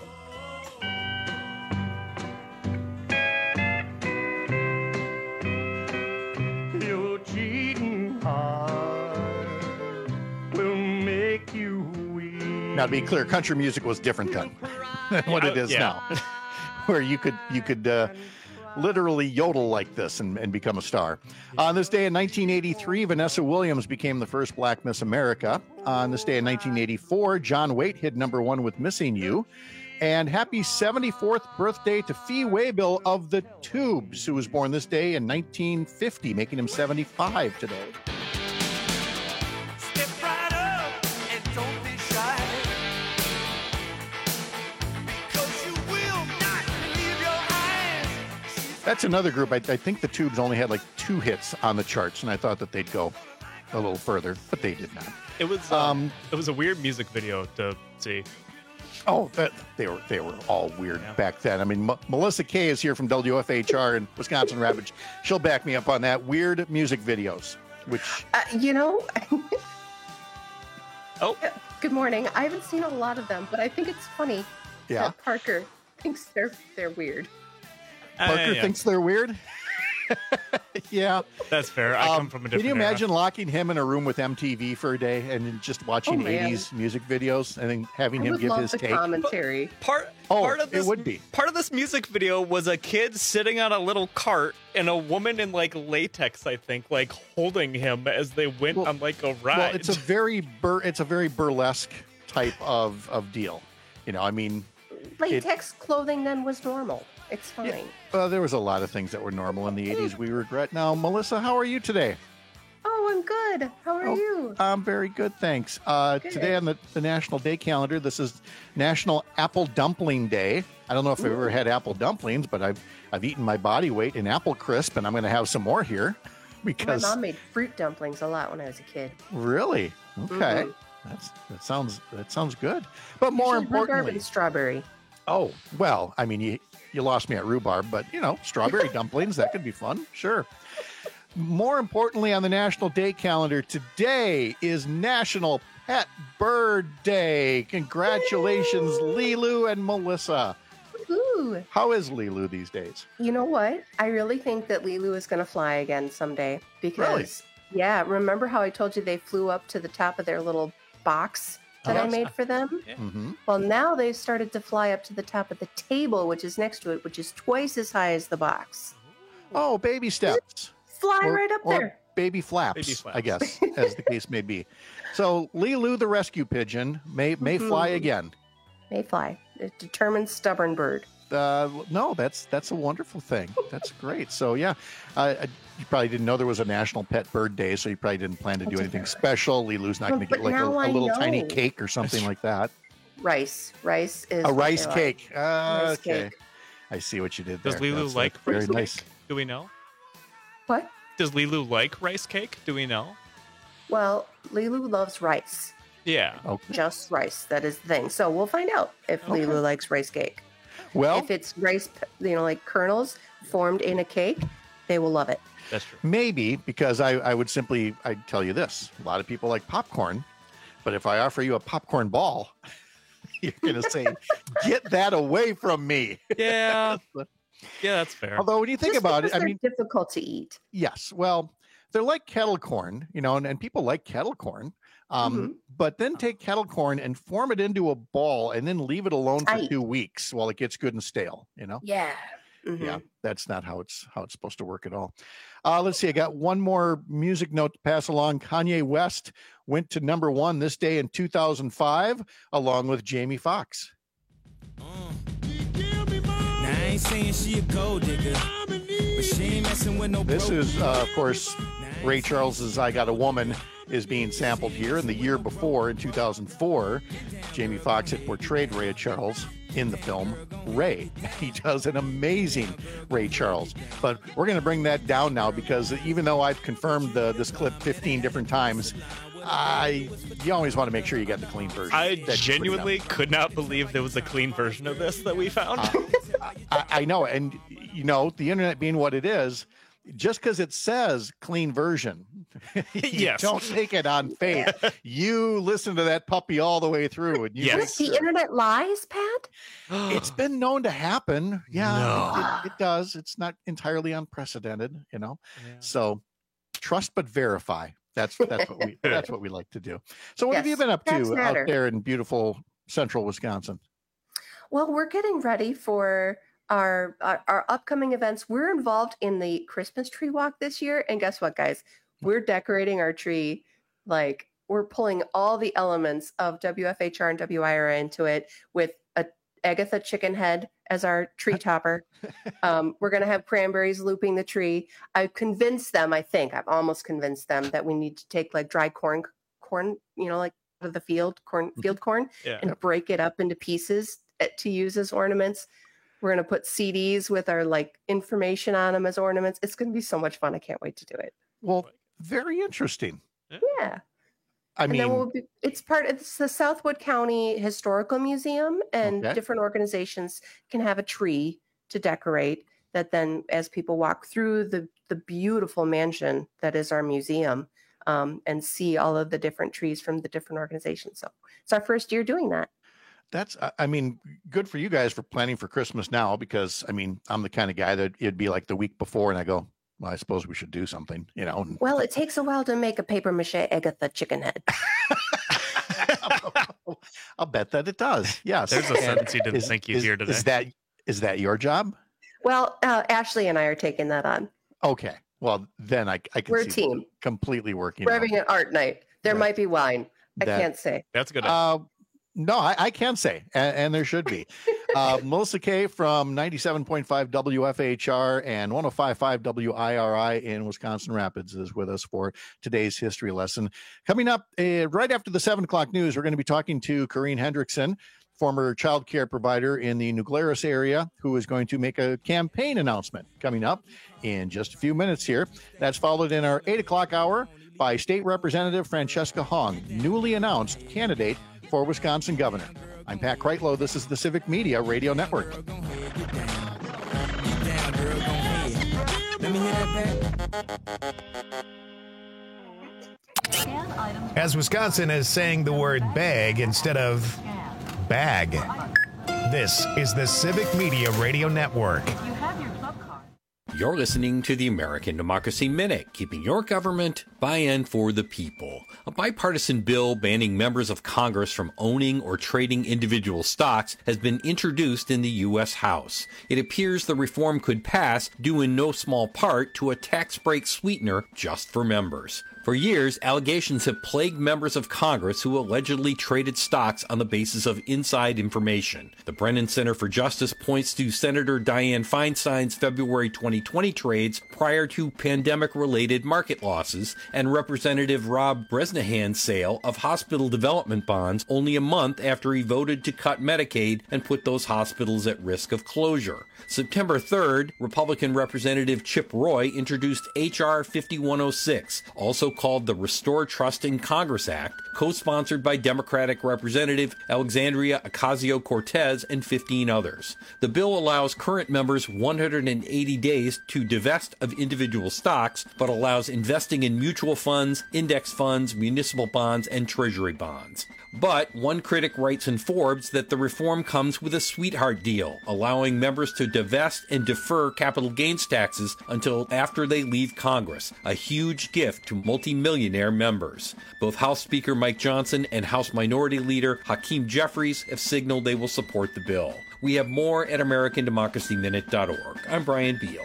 Your cheating heart will make you weak. Now, to be clear, country music was different then than what it is now, where you could literally yodel like this and become a star. On this day in 1983, Vanessa Williams became the first Black Miss America. On this day in 1984, John Waite hit number 1 with Missing You. And happy 74th birthday to Fee Waybill of the Tubes, who was born this day in 1950, making him 75 today. Step right up and don't be shy. Because you will not leave your eyes. That's another group. I think the Tubes only had like 2 hits on the charts, and I thought that they'd go a little further, but they did not. It was a weird music video to see. Oh, they were all weird back then. I mean, Melissa Kay is here from WFHR in Wisconsin Rapids. She'll back me up on that. Weird music videos, which Good morning. I haven't seen a lot of them, but I think it's funny that Parker thinks they're weird. Parker thinks they're weird. Yeah, that's fair. I come from a different Can you era. imagine locking him in a room with MTV for a day and just watching 80s music videos and then having him give his take? Commentary. Part of this, it would be. Part of this music video was a kid sitting on a little cart and a woman in like latex, I think, like holding him as they went on like a ride. Well, it's a very burlesque type of deal. You know, I mean, Latex clothing then was normal. It's fine. There was a lot of things that were normal in the 80s we regret. Now, Melissa, how are you today? Oh, I'm good. How are you? I'm very good, thanks. Today on the National Day calendar, this is National Apple Dumpling Day. I don't know if I've ever had apple dumplings, but I've eaten my body weight in apple crisp, and I'm going to have some more here. Because my mom made fruit dumplings a lot when I was a kid. Really? Okay. That sounds good. But more importantly, rhubarb and strawberry. Oh, well, I mean, you lost me at rhubarb, but, strawberry dumplings, that could be fun. Sure. More importantly, on the National Day calendar, today is National Pet Bird Day. Congratulations, Lilu and Melissa. Woo! How is Lilu these days? You know what? I really think that Lilu is going to fly again someday because, yeah, remember how I told you they flew up to the top of their little box that I made for them? Yeah. Mm-hmm. Well, now they've started to fly up to the top of the table, which is next to it, which is twice as high as the box. Oh, baby steps. Fly right up there. Baby flaps, I guess, as the case may be. So Lilu, the rescue pigeon, may fly again. May fly. A determined, stubborn bird. No, that's a wonderful thing. That's great. So yeah, you probably didn't know there was a National Pet Bird Day, so you probably didn't plan to do anything special. Lilu's not going to get like a little tiny cake or something like that. Rice is a rice cake. Rice Okay, cake. I see what you did Does there. Lilu That's like very rice nice. cake? Do we know? What? Does Lilu like rice cake? Do we know? Well, Lilu loves rice. Yeah. Okay. Just rice. That is the thing. So we'll find out if Lilu likes rice cake. Well, if it's rice, like kernels formed in a cake, they will love it. That's true. Maybe because I'd tell you this. A lot of people like popcorn, but if I offer you a popcorn ball, you're going to say, get that away from me. Yeah. Yeah, that's fair. Although when you think about it, I mean, difficult to eat. Yes. Well, they're like kettle corn, and people like kettle corn. But then take kettle corn and form it into a ball and then leave it alone for 2 weeks while it gets good and stale, Yeah. Yeah, that's not how it's supposed to work at all. Let's see. I got one more music note to pass along. Kanye West went to #1 this day in 2005, along with Jamie Foxx. I ain't saying she a gold digger, but she ain't messing with no. This is, of course, Ray Charles's "I Got a Woman" is being sampled here. And the year before, in 2004, Jamie Foxx had portrayed Ray Charles in the film Ray. He does an amazing Ray Charles. But we're going to bring that down now because even though I've confirmed this clip 15 different times, you always want to make sure you get the clean version. I genuinely could not believe there was a clean version of this that we found. I know. And, the internet being what it is, just because it says clean version, yes. Don't take it on faith. You listen to that puppy all the way through. And The internet lies, Pat? It's been known to happen. Yeah, No. it does. It's not entirely unprecedented, So trust but verify. That's what we like to do. So what have you been up to out there in beautiful central Wisconsin? Well, we're getting ready for our upcoming events. We're involved in the Christmas tree walk this year. And guess what, guys? We're decorating our tree. Like, we're pulling all the elements of WFHR and WIRA into it with a Agatha chicken head as our tree topper. We're going to have cranberries looping the tree. I've almost convinced them that we need to take like dry corn, like out of the field corn, and break it up into pieces to use as ornaments. We're going to put CDs with our like information on them as ornaments. It's going to be so much fun. I can't wait to do it. Well, very interesting. Yeah. It's the Southwood County Historical Museum, and different organizations can have a tree to decorate that then as people walk through the beautiful mansion that is our museum, and see all of the different trees from the different organizations. So it's our first year doing that. That's, good for you guys for planning for Christmas now, because, I'm the kind of guy that it'd be like the week before and I go, well, I suppose we should do something, Well, it takes a while to make a paper mache Agatha chicken head. I'll bet that it does. Yes. There's a sentence you didn't think you'd hear today. Is that your job? Well, Ashley and I are taking that on. Okay. Well, then I can We're a see team. Completely working. We're having an art night. There might be wine. I can't say. That's good. No, I can say, and there should be. Melissa Kay from 97.5 WFHR and 105.5 WIRI in Wisconsin Rapids is with us for today's history lesson. Coming up right after the 7 o'clock news, we're going to be talking to Corrine Hendrickson, former child care provider in the New Glarus area, who is going to make a campaign announcement coming up in just a few minutes here. That's followed in our 8 o'clock hour by State Representative Francesca Hong, newly announced candidate for Wisconsin governor. I'm Pat Kreitlow. This is the Civic Media Radio Network. As Wisconsin is saying the word bag instead of bag. This is the Civic Media Radio Network. You have your club card. You're listening to the American Democracy Minute, keeping your government by and for the people. A bipartisan bill banning members of Congress from owning or trading individual stocks has been introduced in the U.S. House. It appears the reform could pass due in no small part to a tax break sweetener just for members. For years, allegations have plagued members of Congress who allegedly traded stocks on the basis of inside information. The Brennan Center for Justice points to Senator Dianne Feinstein's February 2020 trades prior to pandemic-related market losses and Representative Rob Bresnahan's sale of hospital development bonds only a month after he voted to cut Medicaid and put those hospitals at risk of closure. September 3rd, Republican Representative Chip Roy introduced H.R. 5106, also called the Restore Trust in Congress Act, co-sponsored by Democratic Representative Alexandria Ocasio-Cortez and 15 others. The bill allows current members 180 days to divest of individual stocks, but allows investing in mutual funds, index funds, municipal bonds, and treasury bonds. But one critic writes in Forbes that the reform comes with a sweetheart deal, allowing members to divest and defer capital gains taxes until after they leave Congress, a huge gift to multimillionaire members. Both House Speaker Mike Johnson and House Minority Leader Hakeem Jeffries have signaled they will support the bill. We have more at AmericanDemocracyMinute.org. I'm Brian Beal.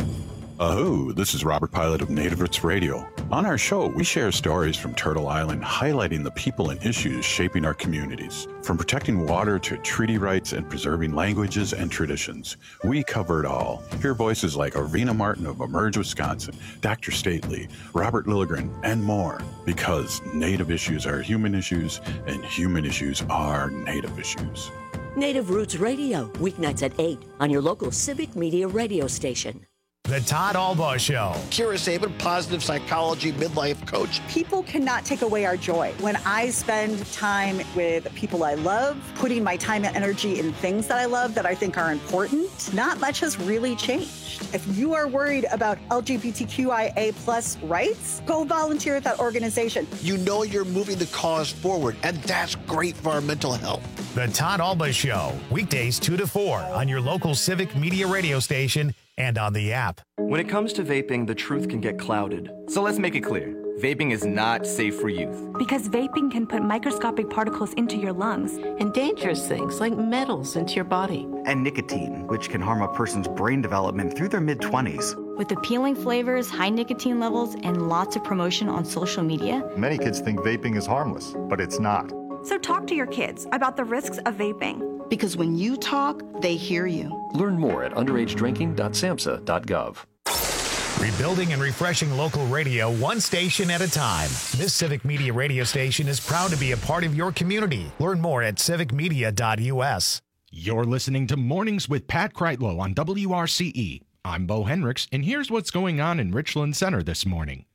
Hello, this is Robert Pilot of Native Roots Radio. On our show, we share stories from Turtle Island highlighting the people and issues shaping our communities. From protecting water to treaty rights and preserving languages and traditions, we cover it all. Hear voices like Arvina Martin of Emerge, Wisconsin, Dr. Stately, Robert Lilligren, and more. Because Native issues are human issues, and human issues are Native issues. Native Roots Radio, weeknights at 8 on your local Civic Media radio station. The Todd Albaugh Show. Kira Sabin, positive psychology midlife coach. People cannot take away our joy. When I spend time with people I love, putting my time and energy in things that I love that I think are important, not much has really changed. If you are worried about LGBTQIA plus rights, go volunteer at that organization. You know you're moving the cause forward, and that's great for our mental health. The Todd Albaugh Show, weekdays 2 to 4 on your local Civic Media radio station and on the app. When it comes to vaping, the truth can get clouded. So let's make it clear. Vaping is not safe for youth. Because vaping can put microscopic particles into your lungs. And dangerous things like metals into your body. And nicotine, which can harm a person's brain development through their mid-20s. With appealing flavors, high nicotine levels, and lots of promotion on social media. Many kids think vaping is harmless, but it's not. So talk to your kids about the risks of vaping. Because when you talk, they hear you. Learn more at underagedrinking.samhsa.gov. Rebuilding and refreshing local radio one station at a time. This Civic Media radio station is proud to be a part of your community. Learn more at civicmedia.us. You're listening to Mornings with Pat Kreitlow on WRCE. I'm Bo Hendricks, and here's what's going on in Richland Center this morning.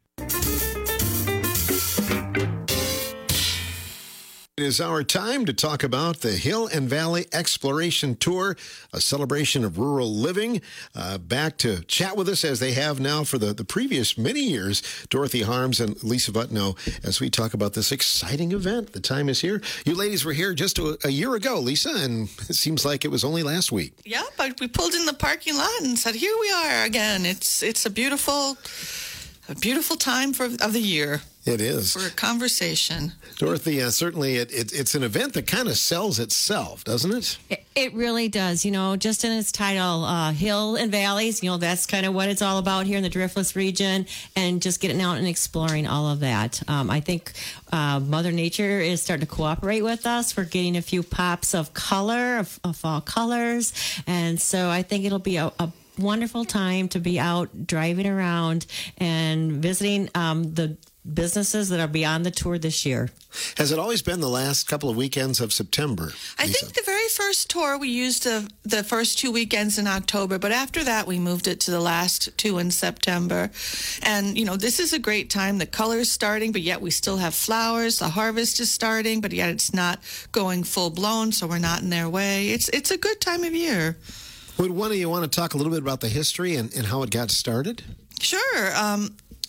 It is our time to talk about the Hill and Valley Exploration Tour, a celebration of rural living. Back to chat with us, as they have now for the previous many years, Dorothy Harms and Lisa Butno, as we talk about this exciting event. The time is here. You ladies were here just a year ago, Lisa, and it seems like it was only last week. Yeah, but we pulled in the parking lot and said, here we are again. It's a beautiful time of the year. It is. For a conversation. Dorothy, certainly it's an event that kind of sells itself, doesn't it? It really does. You know, just in its title, Hill and Valleys, you know, that's kind of what it's all about here in the Driftless region, and just getting out and exploring all of that. I think Mother Nature is starting to cooperate with us. We're getting a few pops of color, of fall colors. And so I think it'll be a wonderful time to be out driving around and visiting the businesses that are beyond the tour this year. Has it always been the last couple of weekends of September? I think the very first tour we used the first 2 weekends in October, but after that we moved it to the last 2 in September. And, you know, this is a great time. The color's starting, but yet we still have flowers. The harvest is starting, but yet it's not going full blown, so we're not in their way. It's a good time of year. Would one of you want to talk a little bit about the history and how it got started? Sure.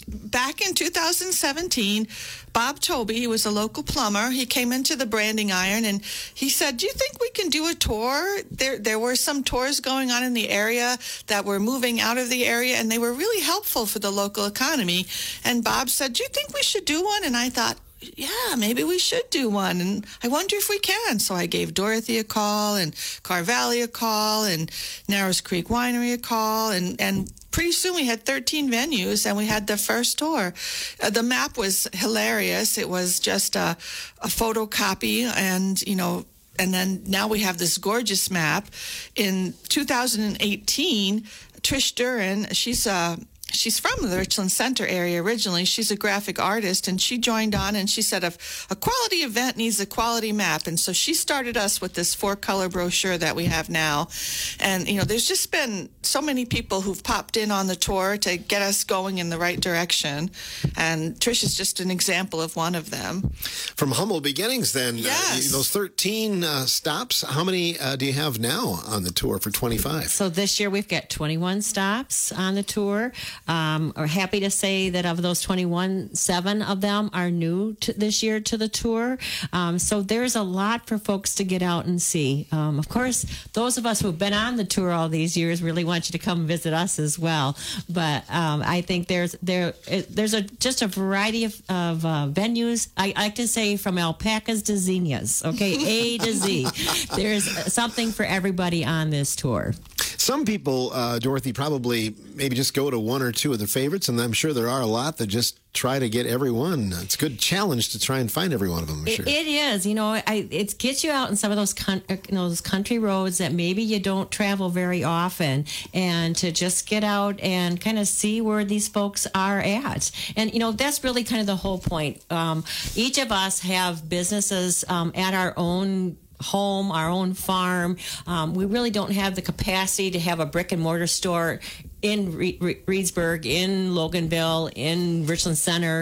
back in 2017, Bob Toby, he was a local plumber. He came into the Branding Iron and he said, do you think we can do a tour? There were some tours going on in the area that were moving out of the area, and they were really helpful for the local economy. And Bob said, do you think we should do one? And I thought, yeah, maybe we should do one. And I wonder if we can. So I gave Dorothy a call and Car Valley a call and Narrows Creek Winery a call. And pretty soon we had 13 venues and we had the first tour. The map was hilarious. It was just a photocopy and, and then now we have this gorgeous map. In 2018, Trish Duran, she's from the Richland Center area originally. She's a graphic artist, and she joined on, and she said, a quality event needs a quality map. And so she started us with this 4-color brochure that we have now. And, there's just been so many people who've popped in on the tour to get us going in the right direction. And Trish is just an example of one of them. From humble beginnings, then, yes. Those 13 stops, how many do you have now on the tour for 25? So this year we've got 21 stops on the tour. Are happy to say that of those 21, 7 of them are new this year to the tour. So there's a lot for folks to get out and see. Of course, those of us who've been on the tour all these years really want you to come visit us as well. But I think there's just a variety of venues. I like to say from alpacas to zinnias, okay, A to Z. There's something for everybody on this tour. Some people, Dorothy, probably maybe just go to one or two of their favorites, and I'm sure there are a lot that just try to get every one. It's a good challenge to try and find every one of them, I'm sure. It is. It gets you out in some of those those country roads that maybe you don't travel very often, and to just get out and kind of see where these folks are at. And, that's really kind of the whole point. Each of us have businesses at our own home, our own farm. We really don't have the capacity to have a brick and mortar store in Reedsburg, in Loganville, in Richland Center.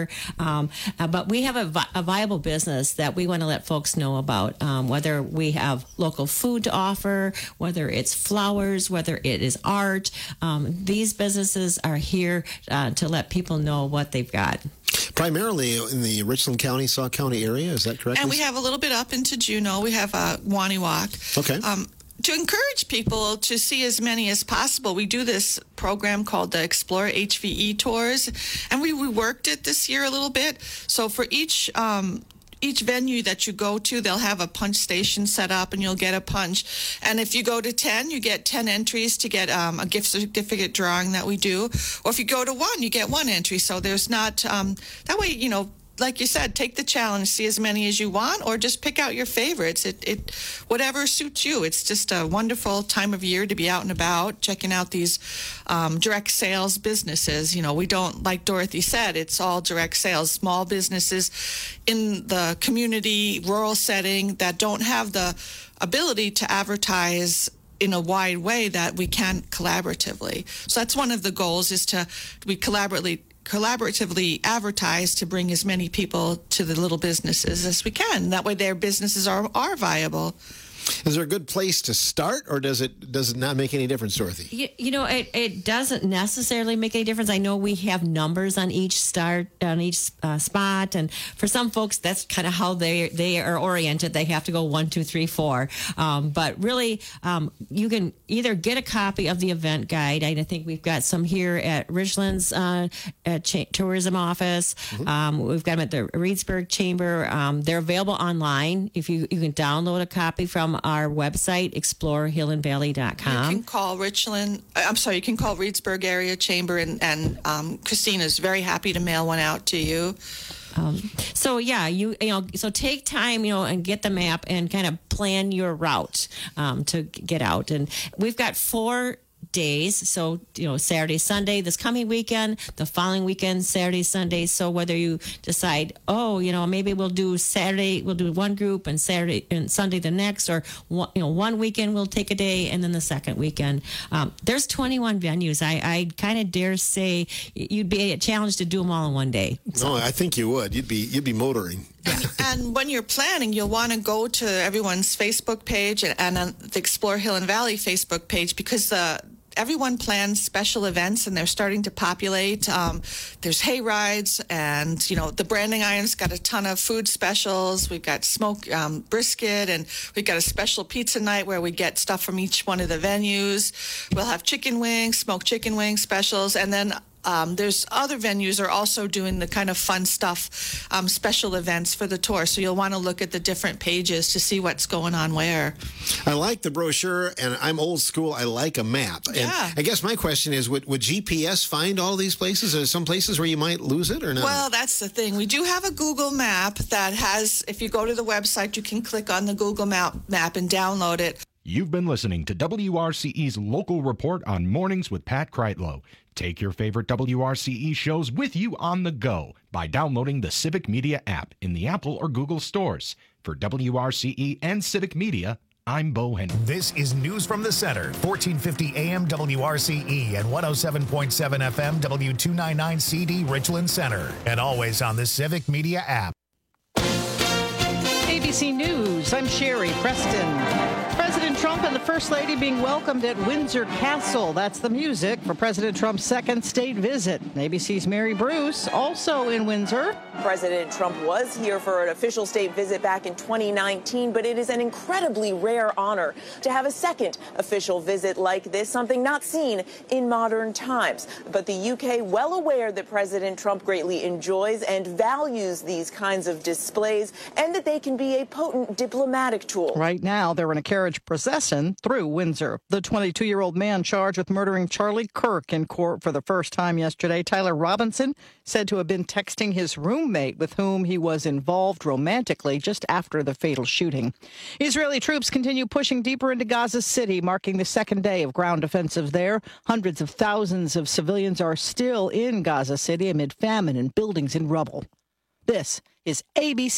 But we have a viable business that we want to let folks know about, whether we have local food to offer, whether it's flowers, whether it is art. These businesses are here to let people know what they've got. Primarily in the Richland County, Sauk County area, is that correct? And we have a little bit up into Juneau. We have Waniwak. Okay. To encourage people to see as many as possible, we do this program called the Explore HVE Tours, and we worked it this year a little bit. So for each venue that you go to, they'll have a punch station set up, and you'll get a punch. And if you go to 10, you get 10 entries to get a gift certificate drawing that we do. Or if you go to 1, you get 1 entry. So there's not that way. Like you said, take the challenge, see as many as you want, or just pick out your favorites. It whatever suits you. It's just a wonderful time of year to be out and about, checking out these direct sales businesses. We don't, like Dorothy said, it's all direct sales, small businesses in the community, rural setting that don't have the ability to advertise in a wide way that we can collaboratively. So that's one of the goals, is we collaboratively advertise to bring as many people to the little businesses as we can. That way their businesses are viable. Is there a good place to start, or does it not make any difference, Dorothy? It doesn't necessarily make any difference. I know we have numbers on each spot, and for some folks, that's kind of how they are oriented. They have to go 1, 2, 3, 4. But really, you can either get a copy of the event guide. I think we've got some here at Richland's tourism office. Mm-hmm. We've got them at the Reedsburg Chamber. They're available online. If you can download a copy from our website, explorehillandvalley.com. You can call you can call Reedsburg Area Chamber, and Christina's very happy to mail one out to you. So take time, and get the map and kind of plan your route to get out. And we've got 4 days. So, Saturday, Sunday, this coming weekend, the following weekend, Saturday, Sunday. So whether you decide, maybe we'll do Saturday, we'll do one group, and Saturday and Sunday the next, or one weekend we'll take a day, and then the second weekend. There's 21 venues. I kind of dare say you'd be challenged to do them all in one day. No, I think you would. You'd be motoring. And when you're planning, you'll want to go to everyone's Facebook page and on the Explore Hill and Valley Facebook page, because everyone plans special events, and they're starting to populate. There's hay rides, and the Branding Iron's got a ton of food specials. We've got smoked brisket, and we've got a special pizza night where we get stuff from each one of the venues. We'll have chicken wings, smoked chicken wing specials, and then there's other venues are also doing the kind of fun stuff, special events for the tour. So you'll want to look at the different pages to see what's going on where. I like the brochure, and I'm old school. I like a map. And Yeah. I guess my question is, would GPS find all these places? Are there some places where you might lose it or not? Well, that's the thing. We do have a Google map that has, if you go to the website, you can click on the Google map and download it. You've been listening to WRCE's Local Report on Mornings with Pat Kreitlow. Take your favorite WRCE shows with you on the go by downloading the Civic Media app in the Apple or Google stores. For WRCE and Civic Media, I'm Bo Henry. This is News from the Center, 1450 AM WRCE and 107.7 FM W299 CD Richland Center. And always on the Civic Media app. ABC News, I'm Sherry Preston. President Trump and the First Lady being welcomed at Windsor Castle. That's the music for President Trump's second state visit. ABC's Mary Bruce, also in Windsor. President Trump was here for an official state visit back in 2019, but it is an incredibly rare honor to have a second official visit like this, something not seen in modern times. But the UK, well aware that President Trump greatly enjoys and values these kinds of displays and that they can be a potent diplomatic tool. Right now, they're in a carriage procession through Windsor. The 22-year-old man charged with murdering Charlie Kirk in court for the first time yesterday. Tyler Robinson said to have been texting his roommate with whom he was involved romantically just after the fatal shooting. Israeli troops continue pushing deeper into Gaza City, marking the second day of ground offensive there. Hundreds of thousands of civilians are still in Gaza City amid famine and buildings in rubble. This is ABC.